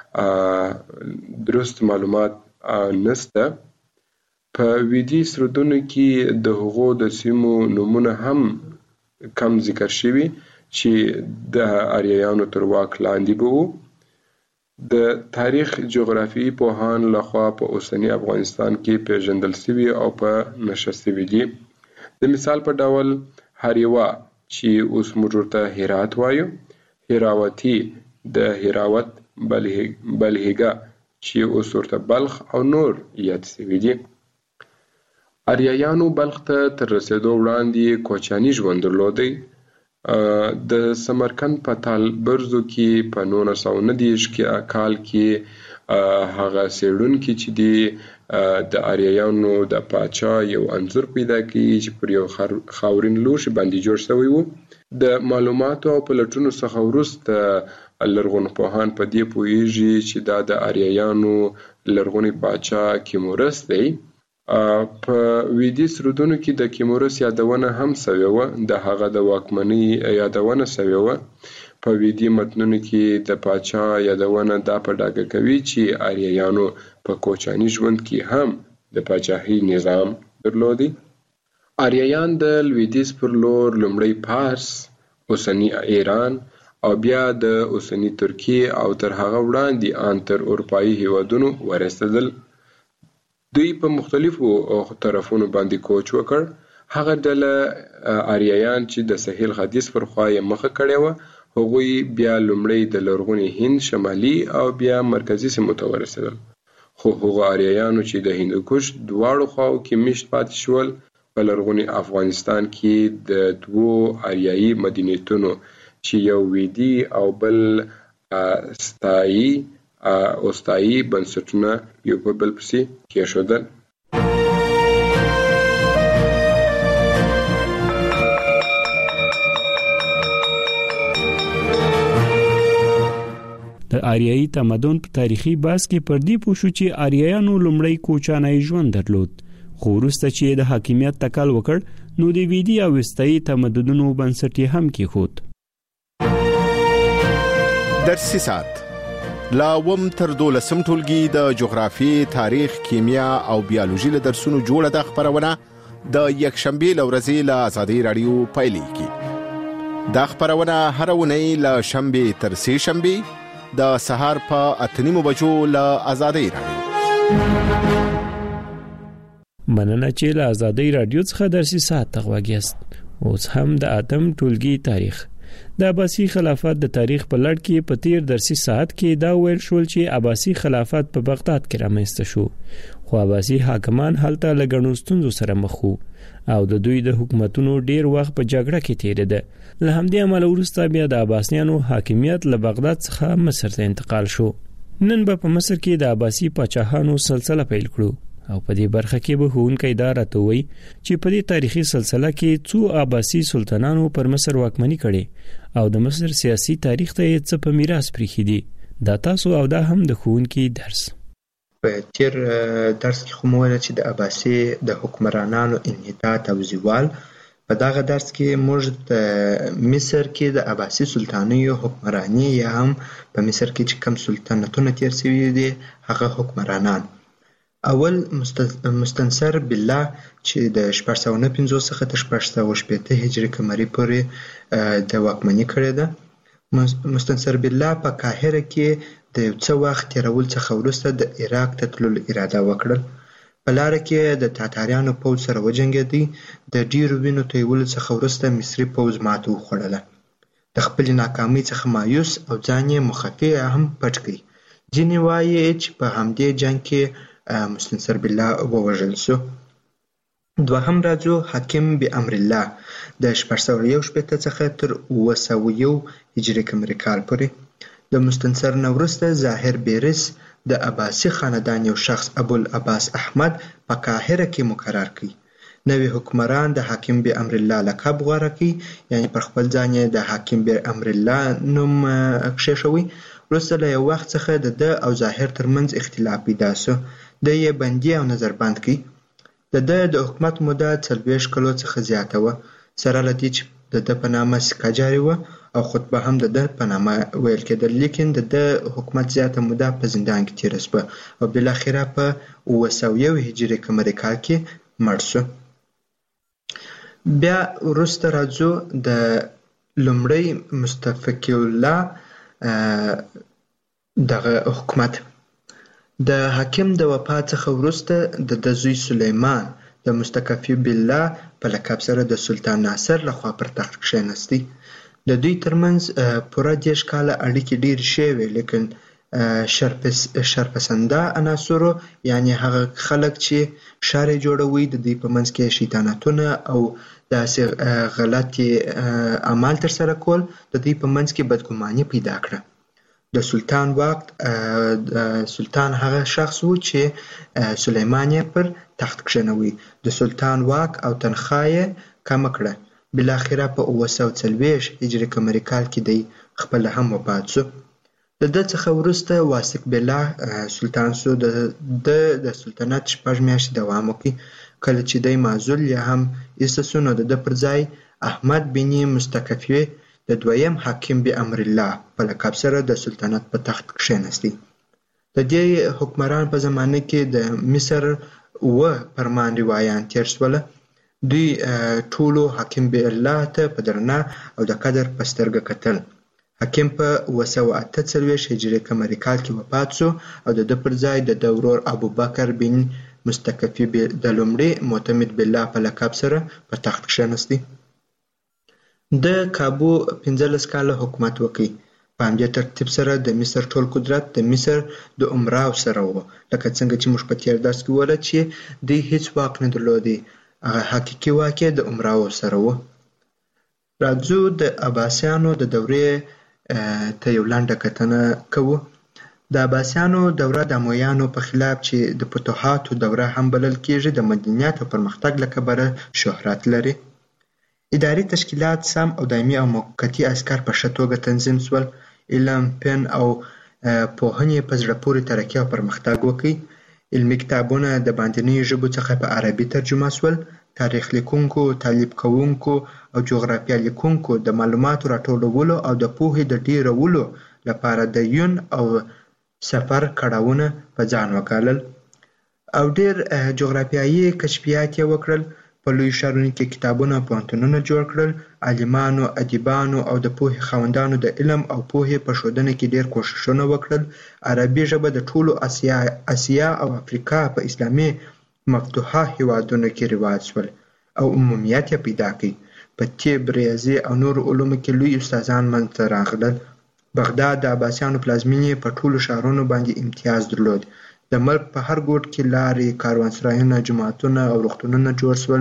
درست معلومات نشته. په ویدیس ردونو کې د هغو د سیمو نومونه هم کم ذکر شوي چې د آریایانو تر واک لاندې به وو. د تاریخ جغرافیایي پوهان لخوا په اوسني افغانستان کې پیژندل شوي او په نشه شوي دي. د مثال په ډول هریوا چې اوس موږ ورته هرات وایو، هراوتي د هراوت، بلهیګا چې اوس ورته بلخ او نور یاد شوي دي. آریایانو بلخ ته تر رسېدو وړاندې کوچاني ژوند درلودی. د سمرقند په تالبرزو کې په 1919 کال کې هغه څېړونکي چې دي د آریایانو د پاچا یو انځور پیدا کړي چې پر یو خاورین لوښي باندې جوړ شوی و. د معلوماتو او پلټونو څخه وروسته لرغونپوهان په دې پوهیږي چې دا د آریایانو لرغونی پاچا کیمورس دی. په ویدیس ردونو کې د کیمورس یادونه هم شوې وه، د هغه د واکمنۍ یادونه شوې وه. په ویدي متنونو کې د پاچا یادونه دا په ډاګه کوي چې آریایانو په کوچاني ژوند کې هم د پاچاهۍ نظام درلودی. آریایان د لویدیځ پر لور لومړی پارس، اوسني ایران او بیا د اوسني ترکیې او تر هغه وړاندې ان تر اروپایي هیوادونو ورسېدل. دوی په مختلفو طرفونو باندې کوچ وکړ. هغه ډله آریایان چې د سهیل حدیث پر خوا یې مخه کړې وه، هغوی بیا لومړی د لرغوني هند شمالي او بیا مرکزي سیمو ته ورسېدل. خو هغو آریایانو چې د هندوکش دواړو خواو کې میشت پاتې شول، په لرغوني افغانستان کې د دوو آریایي مدنیتونو چې یو ویدي او بل اوستایي بنسټونه یو په بل پسې کېښودل. د آریایي تمدن په تاریخي بحث کې پر دې پوه شو چې آریایانو لومړی کوچانی ژوند درلود، خو وروسته چې د حاکمیت تکل وکړ نو د ویدي او وستایي تمدنونو بنسټ یې هم کېښود. درسي ساعت لا وم تر 12 ټولګي د جغرافي، تاریخ، کیمیا او بیولوژي له درسونو جوړه د خبرونه د یکشنبه لورځي له آزادۍ رادیو پایلیږي. دا خبرونه هر ونی له شنبه تر سه شنبه د سهار په 8:30 بجو له آزادۍ رادیو. مننه چې له آزادۍ رادیو څخه درسي ساعت تغواګیست. اوس هم د اتم ټولګي تاریخ د عباسي خلافت د تاریخ په لړ کې په تیر درسي ساعت کې دا ویل شول چې عباسي خلافت په بغداد کې رامنځته شو، خو عباسي حاکمان هلته له ګڼو ستونزو سره مخ وو او د دوی د حکومتونو ډیر وخت په جګړه کې تیریده. له همدې امله وروسته بیا د عباسیانو حاکمیت له بغداد څخه مصر ته انتقال شو. نن به په مصر کې د عباسي پاچاهانو سلسله پیل کړو او په دې برخه کې به ښوونکی دا راته وایي چې په دې تاریخي سلسله کې څو عباسي سلطانانو پر مصر واکمني کړې او د مصر سیاسي تاریخ ته یې څه په میراث پریښي دي. دا تاسو او دا هم د ښوونکي درس. په تیر درس کې خو مو ویل چې د عباسي د حکمرانانو انحطاط او زوال. په دغه درس کې موږ د مصر کې د عباسي سلطانیو حکمرانی یا هم په مصر کې چې کوم سلطنتونه تیر شوي دي هغه حکمرانان. اول مستنصر بالله چې د 1450 څخه تر 1460 هجري قمري پورې د واکمني کړې ده. مستنصر بالله په قاهره کې د یو څه وخت تیرول څخه وروسته د عراق ته تللو اراده وکړل. په لاره کې د تاتاریانو پوځ سره وجنګېدی. د ډیرو وینو تویولو څخه وروسته مصري پوځ ماته وخوړله. د خپل ناکامۍ څخه مایوس او ځان یې مخفي هم پټ کړي. ځینې وایي چې په همدې جنګ کې مستنصر بالله ووژل شو. دوهم راځو حاکم بامر الله د 1461 څخه تر 901 هجري قمري کال پورې. د مستنصر نه وروسته ظاهر بیرس د عباسي خاندان یو شخص ابوالعباس احمد په قاهره کې مقرر کړي. نوی حکمران د حاکم بامر الله لقب غوره کړي، یعنی پر خپل ځان یې د حاکم بامر الله نوم کښېښوي. وروسته له یو وخت څخه د او ظاهر ترمنځ اختلاف پیدا شو. د یې بندي او نظربند کړي. د حکومت موده 40 کلو څخه زیاته وه، سره له دې چې د په نامه سکه جاري وه او خطبه هم د په نامه ویل کېدل، لیکن د حکومت زیاته موده په زندان کې تېره شوه او بالاخره په 901 هجري قمري کال کې مړ شو. بیا وروسته راځو د لومړی مستفقی الله دغه حکومت. د حاکم د وفات څخه وروسته د زوی سلیمان د مستکفی بالله په لقب سره د سلطان ناصر لخوا پر تخت کښېنستی. د دوی ترمنځ پوره 10 کاله اړیکې ډېرې ښې وې، لیکن شرپسنده عناصرو یعنی هغه خلک چې ښار یې جوړوي د دوی په منځ کې شیطانتونه او داسې غلطې اعمال ترسره کول د دوی په منځ کې بدګماني پیدا کړه. د سلطان واک سلطان هغه شخص و چې سلیمان یې پر تخت کښېنوي. د سلطان واک او تنخواه یې کمه کړه. بالاخره په 940 هجري قمري کال کې دی خپله هم وفات شو. د ده څخه وروسته واثق بالله سلطان شو. د سلطنت 6 میاشتې دوام وکړي. کله چې دی معزول یا هم ایسته شو نو د ده پر ځای احمد بن مستکفی د دویم حاکم بامر الله په لقب سره د سلطنت په تخت کښېنستی. د دې حکمران په زمانه کې د مصر فرمان روایان تیر شوله. دوی ټولو حاکم بالله ته په درنه او د قدر په سترګه کتل. حاکم په 948 هجري قمري کال کې وفات شو او د ده پر ځای د ده ورور ابوبکر بن مستکفی د لومړي معتمد بالله په لقب سره په تخت کښېنستی. د کابو 15 کاله حکومت وکړي. په همدې ترتیب سره د مصر ټول قدرت د مصر د امراو سره و، لکه څنګه چې موږ په تېر درس کې وویل چې دوی هیڅ واک نه درلودی، هغه حقیقي واک یې د امراو سره و. راځو د عباسیانو د دورې ته یو لنډه کتنه کوو. د عباسیانو دوره د امویانو په خلاف چې د فتوحاتو دوره هم بلل کېږي د مدنیت او پرمختګ له کبله شهرت لري. اداري تشکیلات سم او دایمي او موقتي عسکر په ښه توګه تنظیم شول. علم، فن او پوهنې په زړه پورې ترقي او پرمختګ وکړي. علمي کتابونه د باندنیو ژبو څخه په عربي ترجمه شول. تاریخ لیکونکو، تعلیب کوونکو او جغرافیه لیکونکو د معلوماتو راټولولو او د پوهې د ډیرولو لپاره د یون او سفر کړاوونه په ځان وکالل او ډیر جغرافیایي کشفیات یې وکړل. په لوی ښارونو کې کتابونه او پوهنتونونه جوړ کړل. عالمانو، ادیبانو او د پوهې خاوندانو د علم او پوهې په ښودنه کې ډیر کوښښونه وکړل. عربي ژبه د ټولو اسیا او افریقا په اسلامي مفتوحه هیوادونو کې رواج شول او عمومیت یې پیدا کړ. په طب، ریاضي او نورو علومو کې لوی استادان منځته راغلل. بغداد د عباسیانو پلازمینې په ټولو ښارونو باندې امتیاز درلود. د ملک په هر ګوټ کې لارې، کاروانسرایونه، جوماتونه او روغتونونه جوړ شول.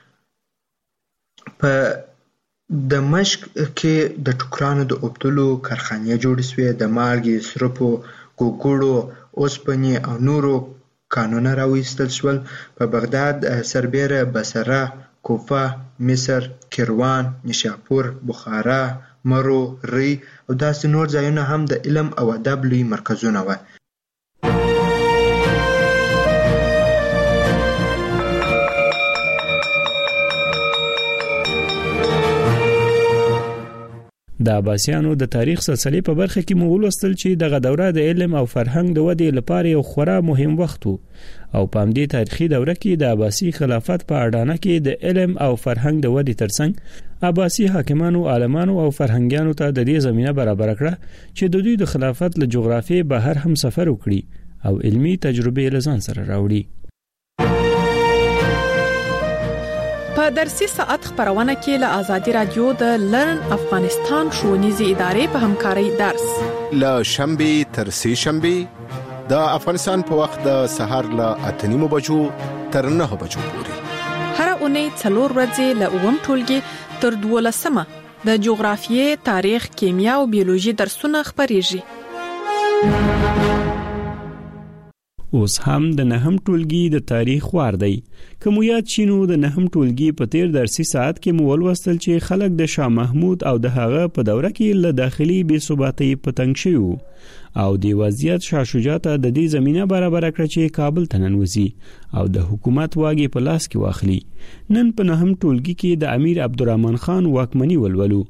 په دمشق کې د ټوکرانو د اوبدلو کارخانې جوړې شوې. د مالګې، سرپو، ګوګړو، اوسپنې او نورو کانونه راوایستل شول. په بغداد سربیره بصره، کوفه، مصر، کیروان، نیشاپور، بخارا، مرو، ری او داسې نور ځایونه هم د علم او ادب لوی مرکزونه وه. د عباسیانو د تاریخ سلسله په برخه کې مو ولوستل چې دغه دوره د علم او فرهنګ د ودې لپاره یو خورا مهم وخت و او په همدې تاریخي دوره کې د عباسي خلافت په اډانه کې د علم او فرهنګ د ودې ترڅنګ عباسي حاکمانو، عالمانو او فرهنګیانو ته د دې زمينه برابر کړه چې د دوی د خلافت له جغرافیې بهر هم سفر وکړي او علمي تجربې له ځان سره راوړي. په درسي ساعت خبرونه کې له آزادي رادیو د لرن افغانستان ښوونیزې ادارې په همکارۍ درس له شنبه تر سه شنبه د افغانستان په وخت د سهار له 8:30 بجو تر 9 بجو پورې هر اونۍ 4 ورځې له اوم ټولګي تر 12مه د جغرافیې، تاریخ، کیمیا او بیولوژي درسونه خبريږي. اوس هم د نهم ټولګي د تاریخ وار دی. کوم یاد شینو د نهم ټولګي په تیر درسي ساعت کې مو ولوستل چې خلک د شاه محمود او د هغه په دوره کې له داخلي بې ثباتۍ پتنګ شوی او د وضعیت شاه شجاع ته د دې زمينه برابر کړ چې کابل ته ننوځي او د حکومت واګي په لاس کې واخلي. نن په نهم ټولګي کې د امیر عبدالرحمن خان واکمنی ولولو.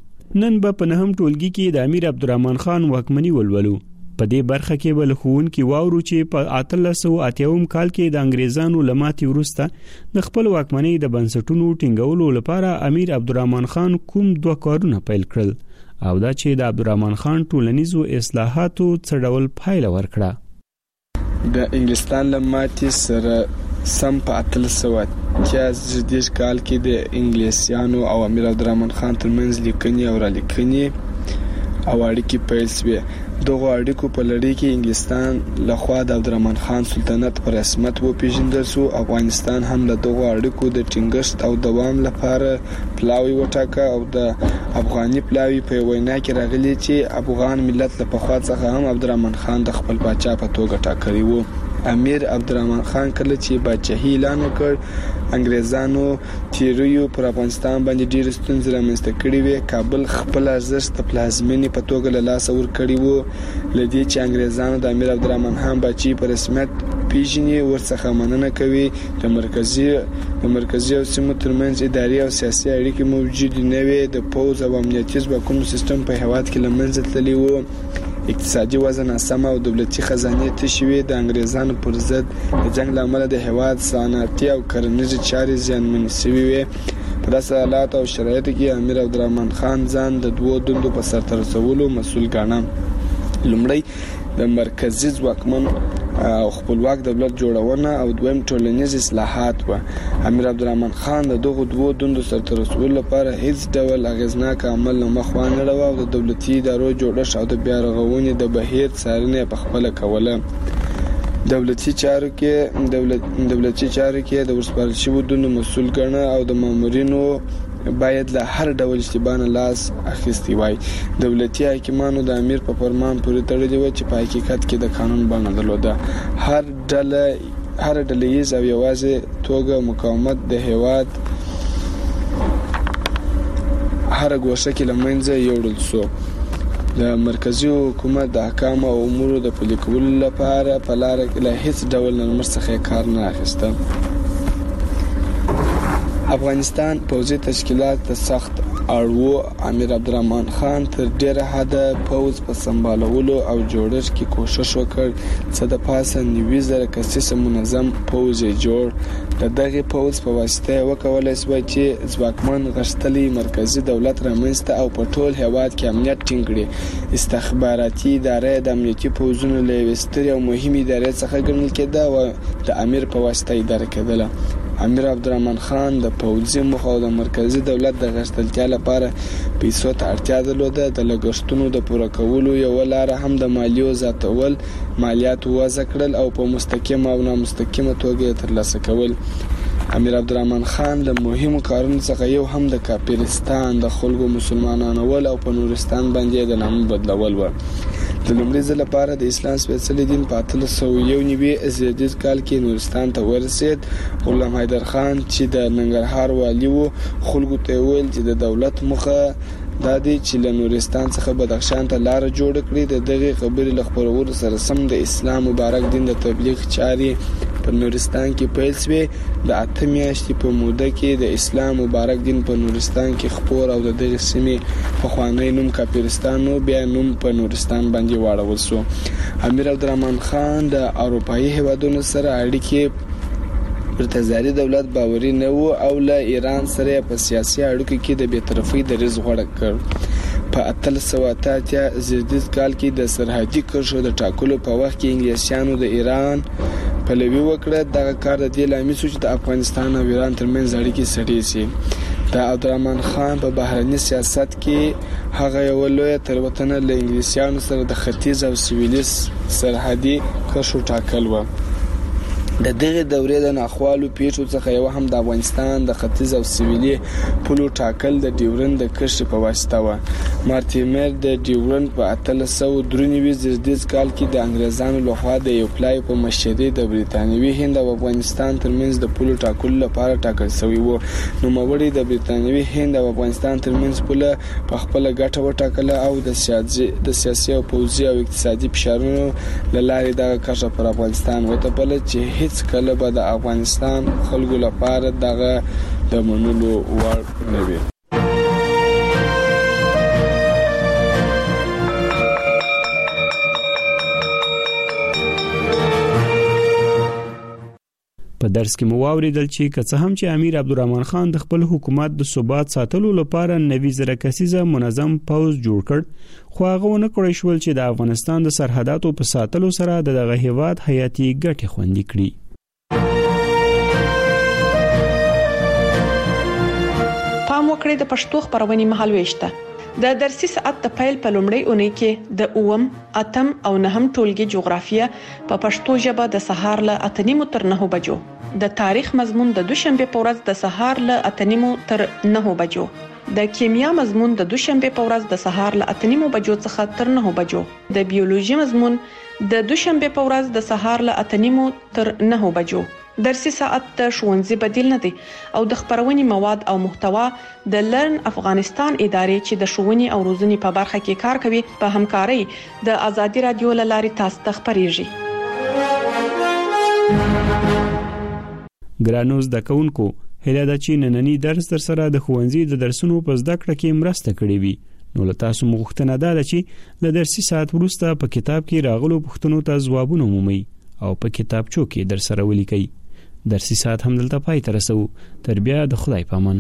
په دې برخه کې بل خون کې واورو چې په 1880 کال کې د انګريزانو لماتي وروسته د خپل واکمنۍ د بنسټونو ټینګولو لپاره امیر عبدالرحمن خان کوم دوه کارونه پیل کړل او دا چې د عبدالرحمن خان ټولنیزو اصلاحاتو څه ډول پایله ورکړه. د انګلستان لماتي سره سم په 1830 کال کې د انګلیسیانو او امیر عبدالرحمن خان ترمنځ لیکنې او رالیکنې او اړیکې پیل شوې. دغه اړیکو په لړۍ کې انګلستان لخوا د عبدالرحمن خان سلطنت پر رسمیت وپیژندل شو. افغانستان هم له دغه اړیکو د ټینګښت او دوام لپاره پلاوی وټاکه او د افغاني پلاوی په وینا کې راغلی چې افغان ملت له پخوا څخه هم عبدالرحمن خان د خپل پاچا په توګه ټاکلی و. امیر عبدالرحمن خان کله چې پاچاهي اعلان وکړ انګريزانو تیریو پر افغانستان باندې ډېر ستونزې رامنځته کړې وې. کابل خپل ارزښت د پلازمینې په توګه له لاسه ورکړی و. لدې چې انګريزانو د امیر عبدالرحمن خان بچي په رسمیت پیژني ورڅخه مننه کوي. د مرکزي او سیمو ترمنځ اداري او سیاسي اړیکې موجود نه وې. د پوز او امنیتي ځواکونو سیستم په هیواد کې لمنځه تللی و. اقتصادي وضع ناسمه او دولتي خزانې تشې وې. د انګريزانو پر ضد د جنگ لامل د هیواد صنعتي او کرنیزې چارې زیانمنې شوې وې. په داسې حالات او شرایطو کې امیر عبدالرحمن خان ځان د دوو دندو په سرته رسولو مسؤل ګاڼه. لومړی د مرکزي ځواکمن او خپلواک دولت جوړونه او دویم ټولنیز اصلاحات و. امیر عبدالرحمن خان د دغو دوو دندو سرته رسولو لپاره هیڅ ډول اغیزناک عمل نه مخ وانه ړوه او د دولتي ادارو جوړښت او د بیا رغونې د بهیر څارنه په خپل کوله. دولتي چارو کې د ورسپارل شویو دندو مسؤل ګڼه او د مامورینو باید له هر ډول اشتباه نه لاس اخیستی وای. دولتي حاکمانو د امیر په فرمان پورې تړلي و چې په حقیقت کې د قانون بڼه درلوده. هر ډلهییز او یوازې توګه مقاومت د هیواد هر ګوشه کې لمنځه یوړل شو. د مرکزی حکومت د احکام او امور د پلي کولو لپاره په لار کې له هیڅ ډول نرمښت څخه کار نه اخیسته. افغانستان پوځي تشکیلات د سخت اړوو. امیر عبدالرحمن خان تر ډیره حده پوځ په سمبالولو او جوړښت کې کوشش وکړ. څه د پاسه 90,000 کسیزه منظم پوځ جوړ. د دغه پوځ په واسطه وکولای شو چې ځواکمن غښتلي مرکزی دولت رامنځته او په ټول هیواد کې امنیت ټینګ کړي. استخباراتي ادارې د امنیتي پوځونو له یوې سترې او مهمې ادارې څخه ګڼل کېده او د امیر په واسطه اداره کېدله. امیر عبدالرحمن خان د پوځي موخو او د مرکزی دولت د غښتلتیا لپاره پیسو ته اړتیا درلوده. د لګښتونو د پوره کولو یوه لاره هم د مالیو زیاتول، مالیات وضع کړل او په مستقیمه او نامستقیمه توګه یې ترلاسه کول. امیر عبدالرحمن خان له مهمو کارونو څخه یو هم د کافرستان د خلکو مسلمانانول او په نورستان باندې د نامه بدلول و. د لومړي ځل لپاره د اسلام سپېڅلي دین په 1891 زیږدیز کال کې نورستان ته ورسېد. غلام حیدر خان چې د ننګرهار والي و خلکو ته ویل چې د دولت موخه دا دی چې له نورستان څخه بدخشان ته لار جوړ کړي. د دغه خبرې له خپرولو سره سم د اسلام مبارک دین د تبلیغ چارې په نورستان کې پیل شوې. د 8 میاشتې په موده کې د اسلام مبارک دین په نورستان کې خپور او د دغه سیمې پخوانی نوم کافرستان و بیا نوم په نورستان باندې واړول شو. امیر عبدالرحمن خان د اروپایي هیوادونو سره اړیکې پر تزاري دولت باوري نه و او له ایران سره په سیاسي اړیکو کې د بی‌طرفۍ دریځ غوره کړ. په 1888 زیږدیز کال کې د سرحدي کرښو د ټاکلو په وخت کې انګلیسیانو د ایران پلوي وکړه. دغه کار د دې لامل شو چې د افغانستان او ایران ترمنځ اړیکې سړې شي. د عبدالرحمن خان په بهرني سیاست کې هغه یو لوی تلوتنه له انګلیسیانو سره د ختیځ او سویلي سرحدي کرښو ټاکل و. د دغه دورې د ناخوالو پیښو څخه یو هم د افغانستان د ختیځ او سویلي پولو ټاکل د ډیورند د کرښې په واسطه و. مارټیمر د ډیورند په 1893 زیږدیز کال کې د انګریزانو لخوا د یو پلای په مشرۍ د بریتانیوي هند او افغانستان ترمنځ د پولو ټاکلو لپاره ټاکل شوی و. نوموړي د بریتانیوي هند او افغانستان ترمنځ پوله په خپل ګټه وټاکله او د سیاسي او پوځي او اقتصادي فشارونو له لارې دغه کرښه پر افغانستان وتپله چې هیڅ کله به د افغانستان خلکو لپاره دغه د منلو وړ نه وي. په درس کې مو واوریدل چې که څه هم چې امیر عبدالرحمن خان د خپل حکومت د ثبات ساتلو لپاره 90,000 کسیزه منظم پوځ جوړ کړ، خو هغه ونه کړی شول چې د افغانستان د سرحداتو په ساتلو سره دغه هیواد حیاتي ګټې خوندي کړي. پام وکړئ د پښتو خبرونې مهالويشته. د درسي ساعت د پیل په لومړۍ اونۍ کې د 8م، 8م او 9م ټولګي جغرافیه په پښتو ژبه د سهار له 8:30 تر 9 بجو، د تاریخ مضمون د دوشنبه په ورځ د سهار له 8:30 تر 9 بجو، د کیمیا مضمون د دوشنبه په ورځ د سهار له 8:30 بجو څخه تر 9 بجو، د بیولوژي مضمون د دوشنبه په ورځ د سهار له 8:30 تر 9 بجو. درسي ساعت د ښوونځي بدیل نه دی او د خبرونې مواد او محتوا د لرن افغانستان ادارې چې د ښوونې او روزنې په برخه کې کار کوي په همکارۍ د ازادي رادیو لارې تاسو ته خبريږي. ګرانو زده کوونکو، هله د چې نننی درس در سره د ښوونځي د درسونو په زده کړه کې مرسته کړې وي. نو له تاسو مغوښتنه ده چې له درسي ساعت وروسته په کتاب کې راغلو پوښتنو ته ځوابونه ومومئ او په کتابچو کې در سره ولیکئ. درسي ساعت هم دلته پای ته رسو. تر بیا د خدای پامان.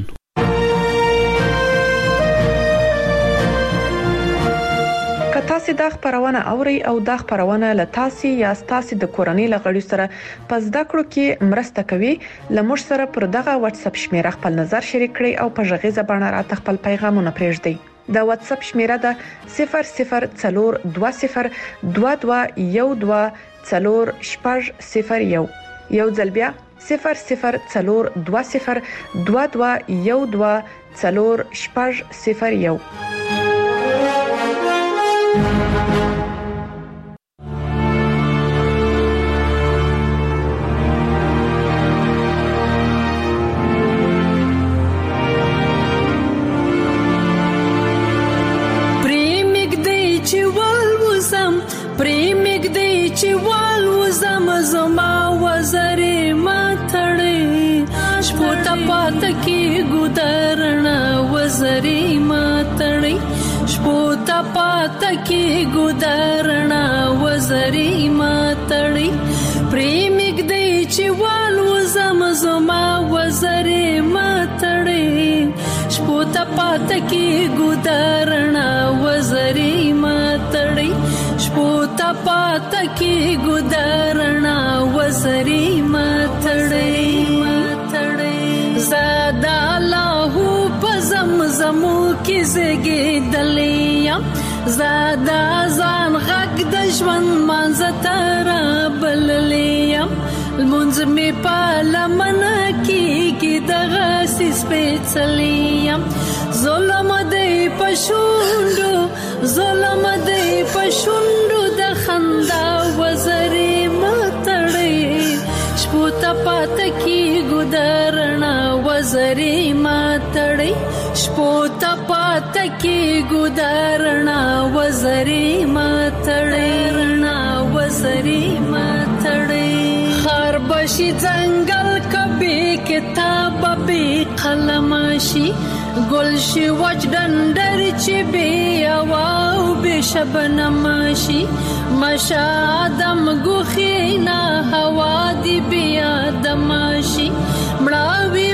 که تاسو د خبرونه اوري او د خبرونه له تاسو یا تاسو د کورنۍ لغړی سره پس د کړو کې مرسته کوي، لمر سره پر دغه واتس اپ شمیره خپل نظر شریک کړئ او په ژغې زبانه را خپل پیغامونه پرېږدئ. د واتس اپ شمیره ده 004212124001. یو ځل بیا 004212124001. پاتکی ګودرنا وزري ماتړي شپوتا پاتکی ګودرنا وزري ماتړي پریمګ دی چې والو زما وزري ماتړي شپوتا پاتکی ګودرنا وزري ماتړي شپوتا پاتکی ګودرنا وزري ماتړي زادا الله پزمزمو کې زګې دلیم زادا ځان غږ د ژوند منځتر بللیم المنځ می پالمن کې دغه سیس پېڅلیم ظلم دې پښوندو ظلم دې پښوندو د خندا وزري متړې شپوتا پاتکی ګودرنا وزري ماتړي شپوتا پاتکی ګودرنا وزري ماتړي رنا وزري ماتړي خربشي ځنګل کبي کتاب به قلمشي ګلشي وجدندر چې بي او به شبنمشي مشادم ګوخینا هوا دی بیا دمشي مړاوي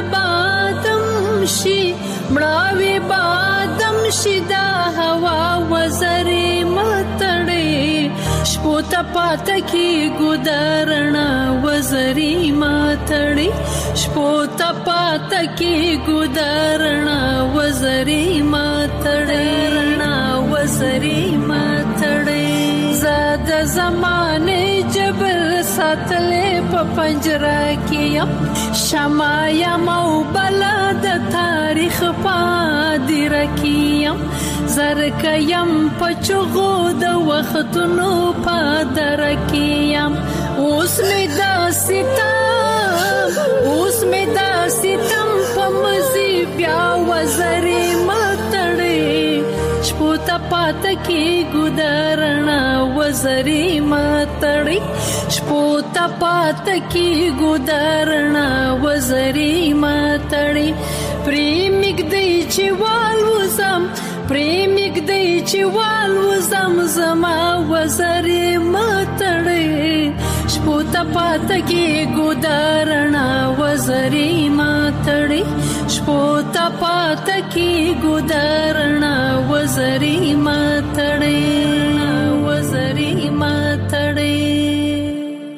بادم شي دا هوا وزري متړي شپوتا پاتکی ګودرنا وزري وزري ماتړي شپو ته پاته کې ګدارنا وزري ماتړي وزري ماتړي زاد زمانه جبر ساتلې په پنجره کې شمایا مو بلا د تاریخ پادر کېم زرکیم پچغو د وختونو پادر کېم اوس می دا ستم په مزي بیا وزري ماتړي شپو ته پاته کې ګدارنا وزري ماتړي شپو ته پاته کې ګدارنا وزري ماتړي پریمګ دی چې والوزم زما وزري ماتړي شپو ته پاته کې ګدارنا وزري ماتړي شپو ته پاته کې ګدارنا وزري ماتړي وزري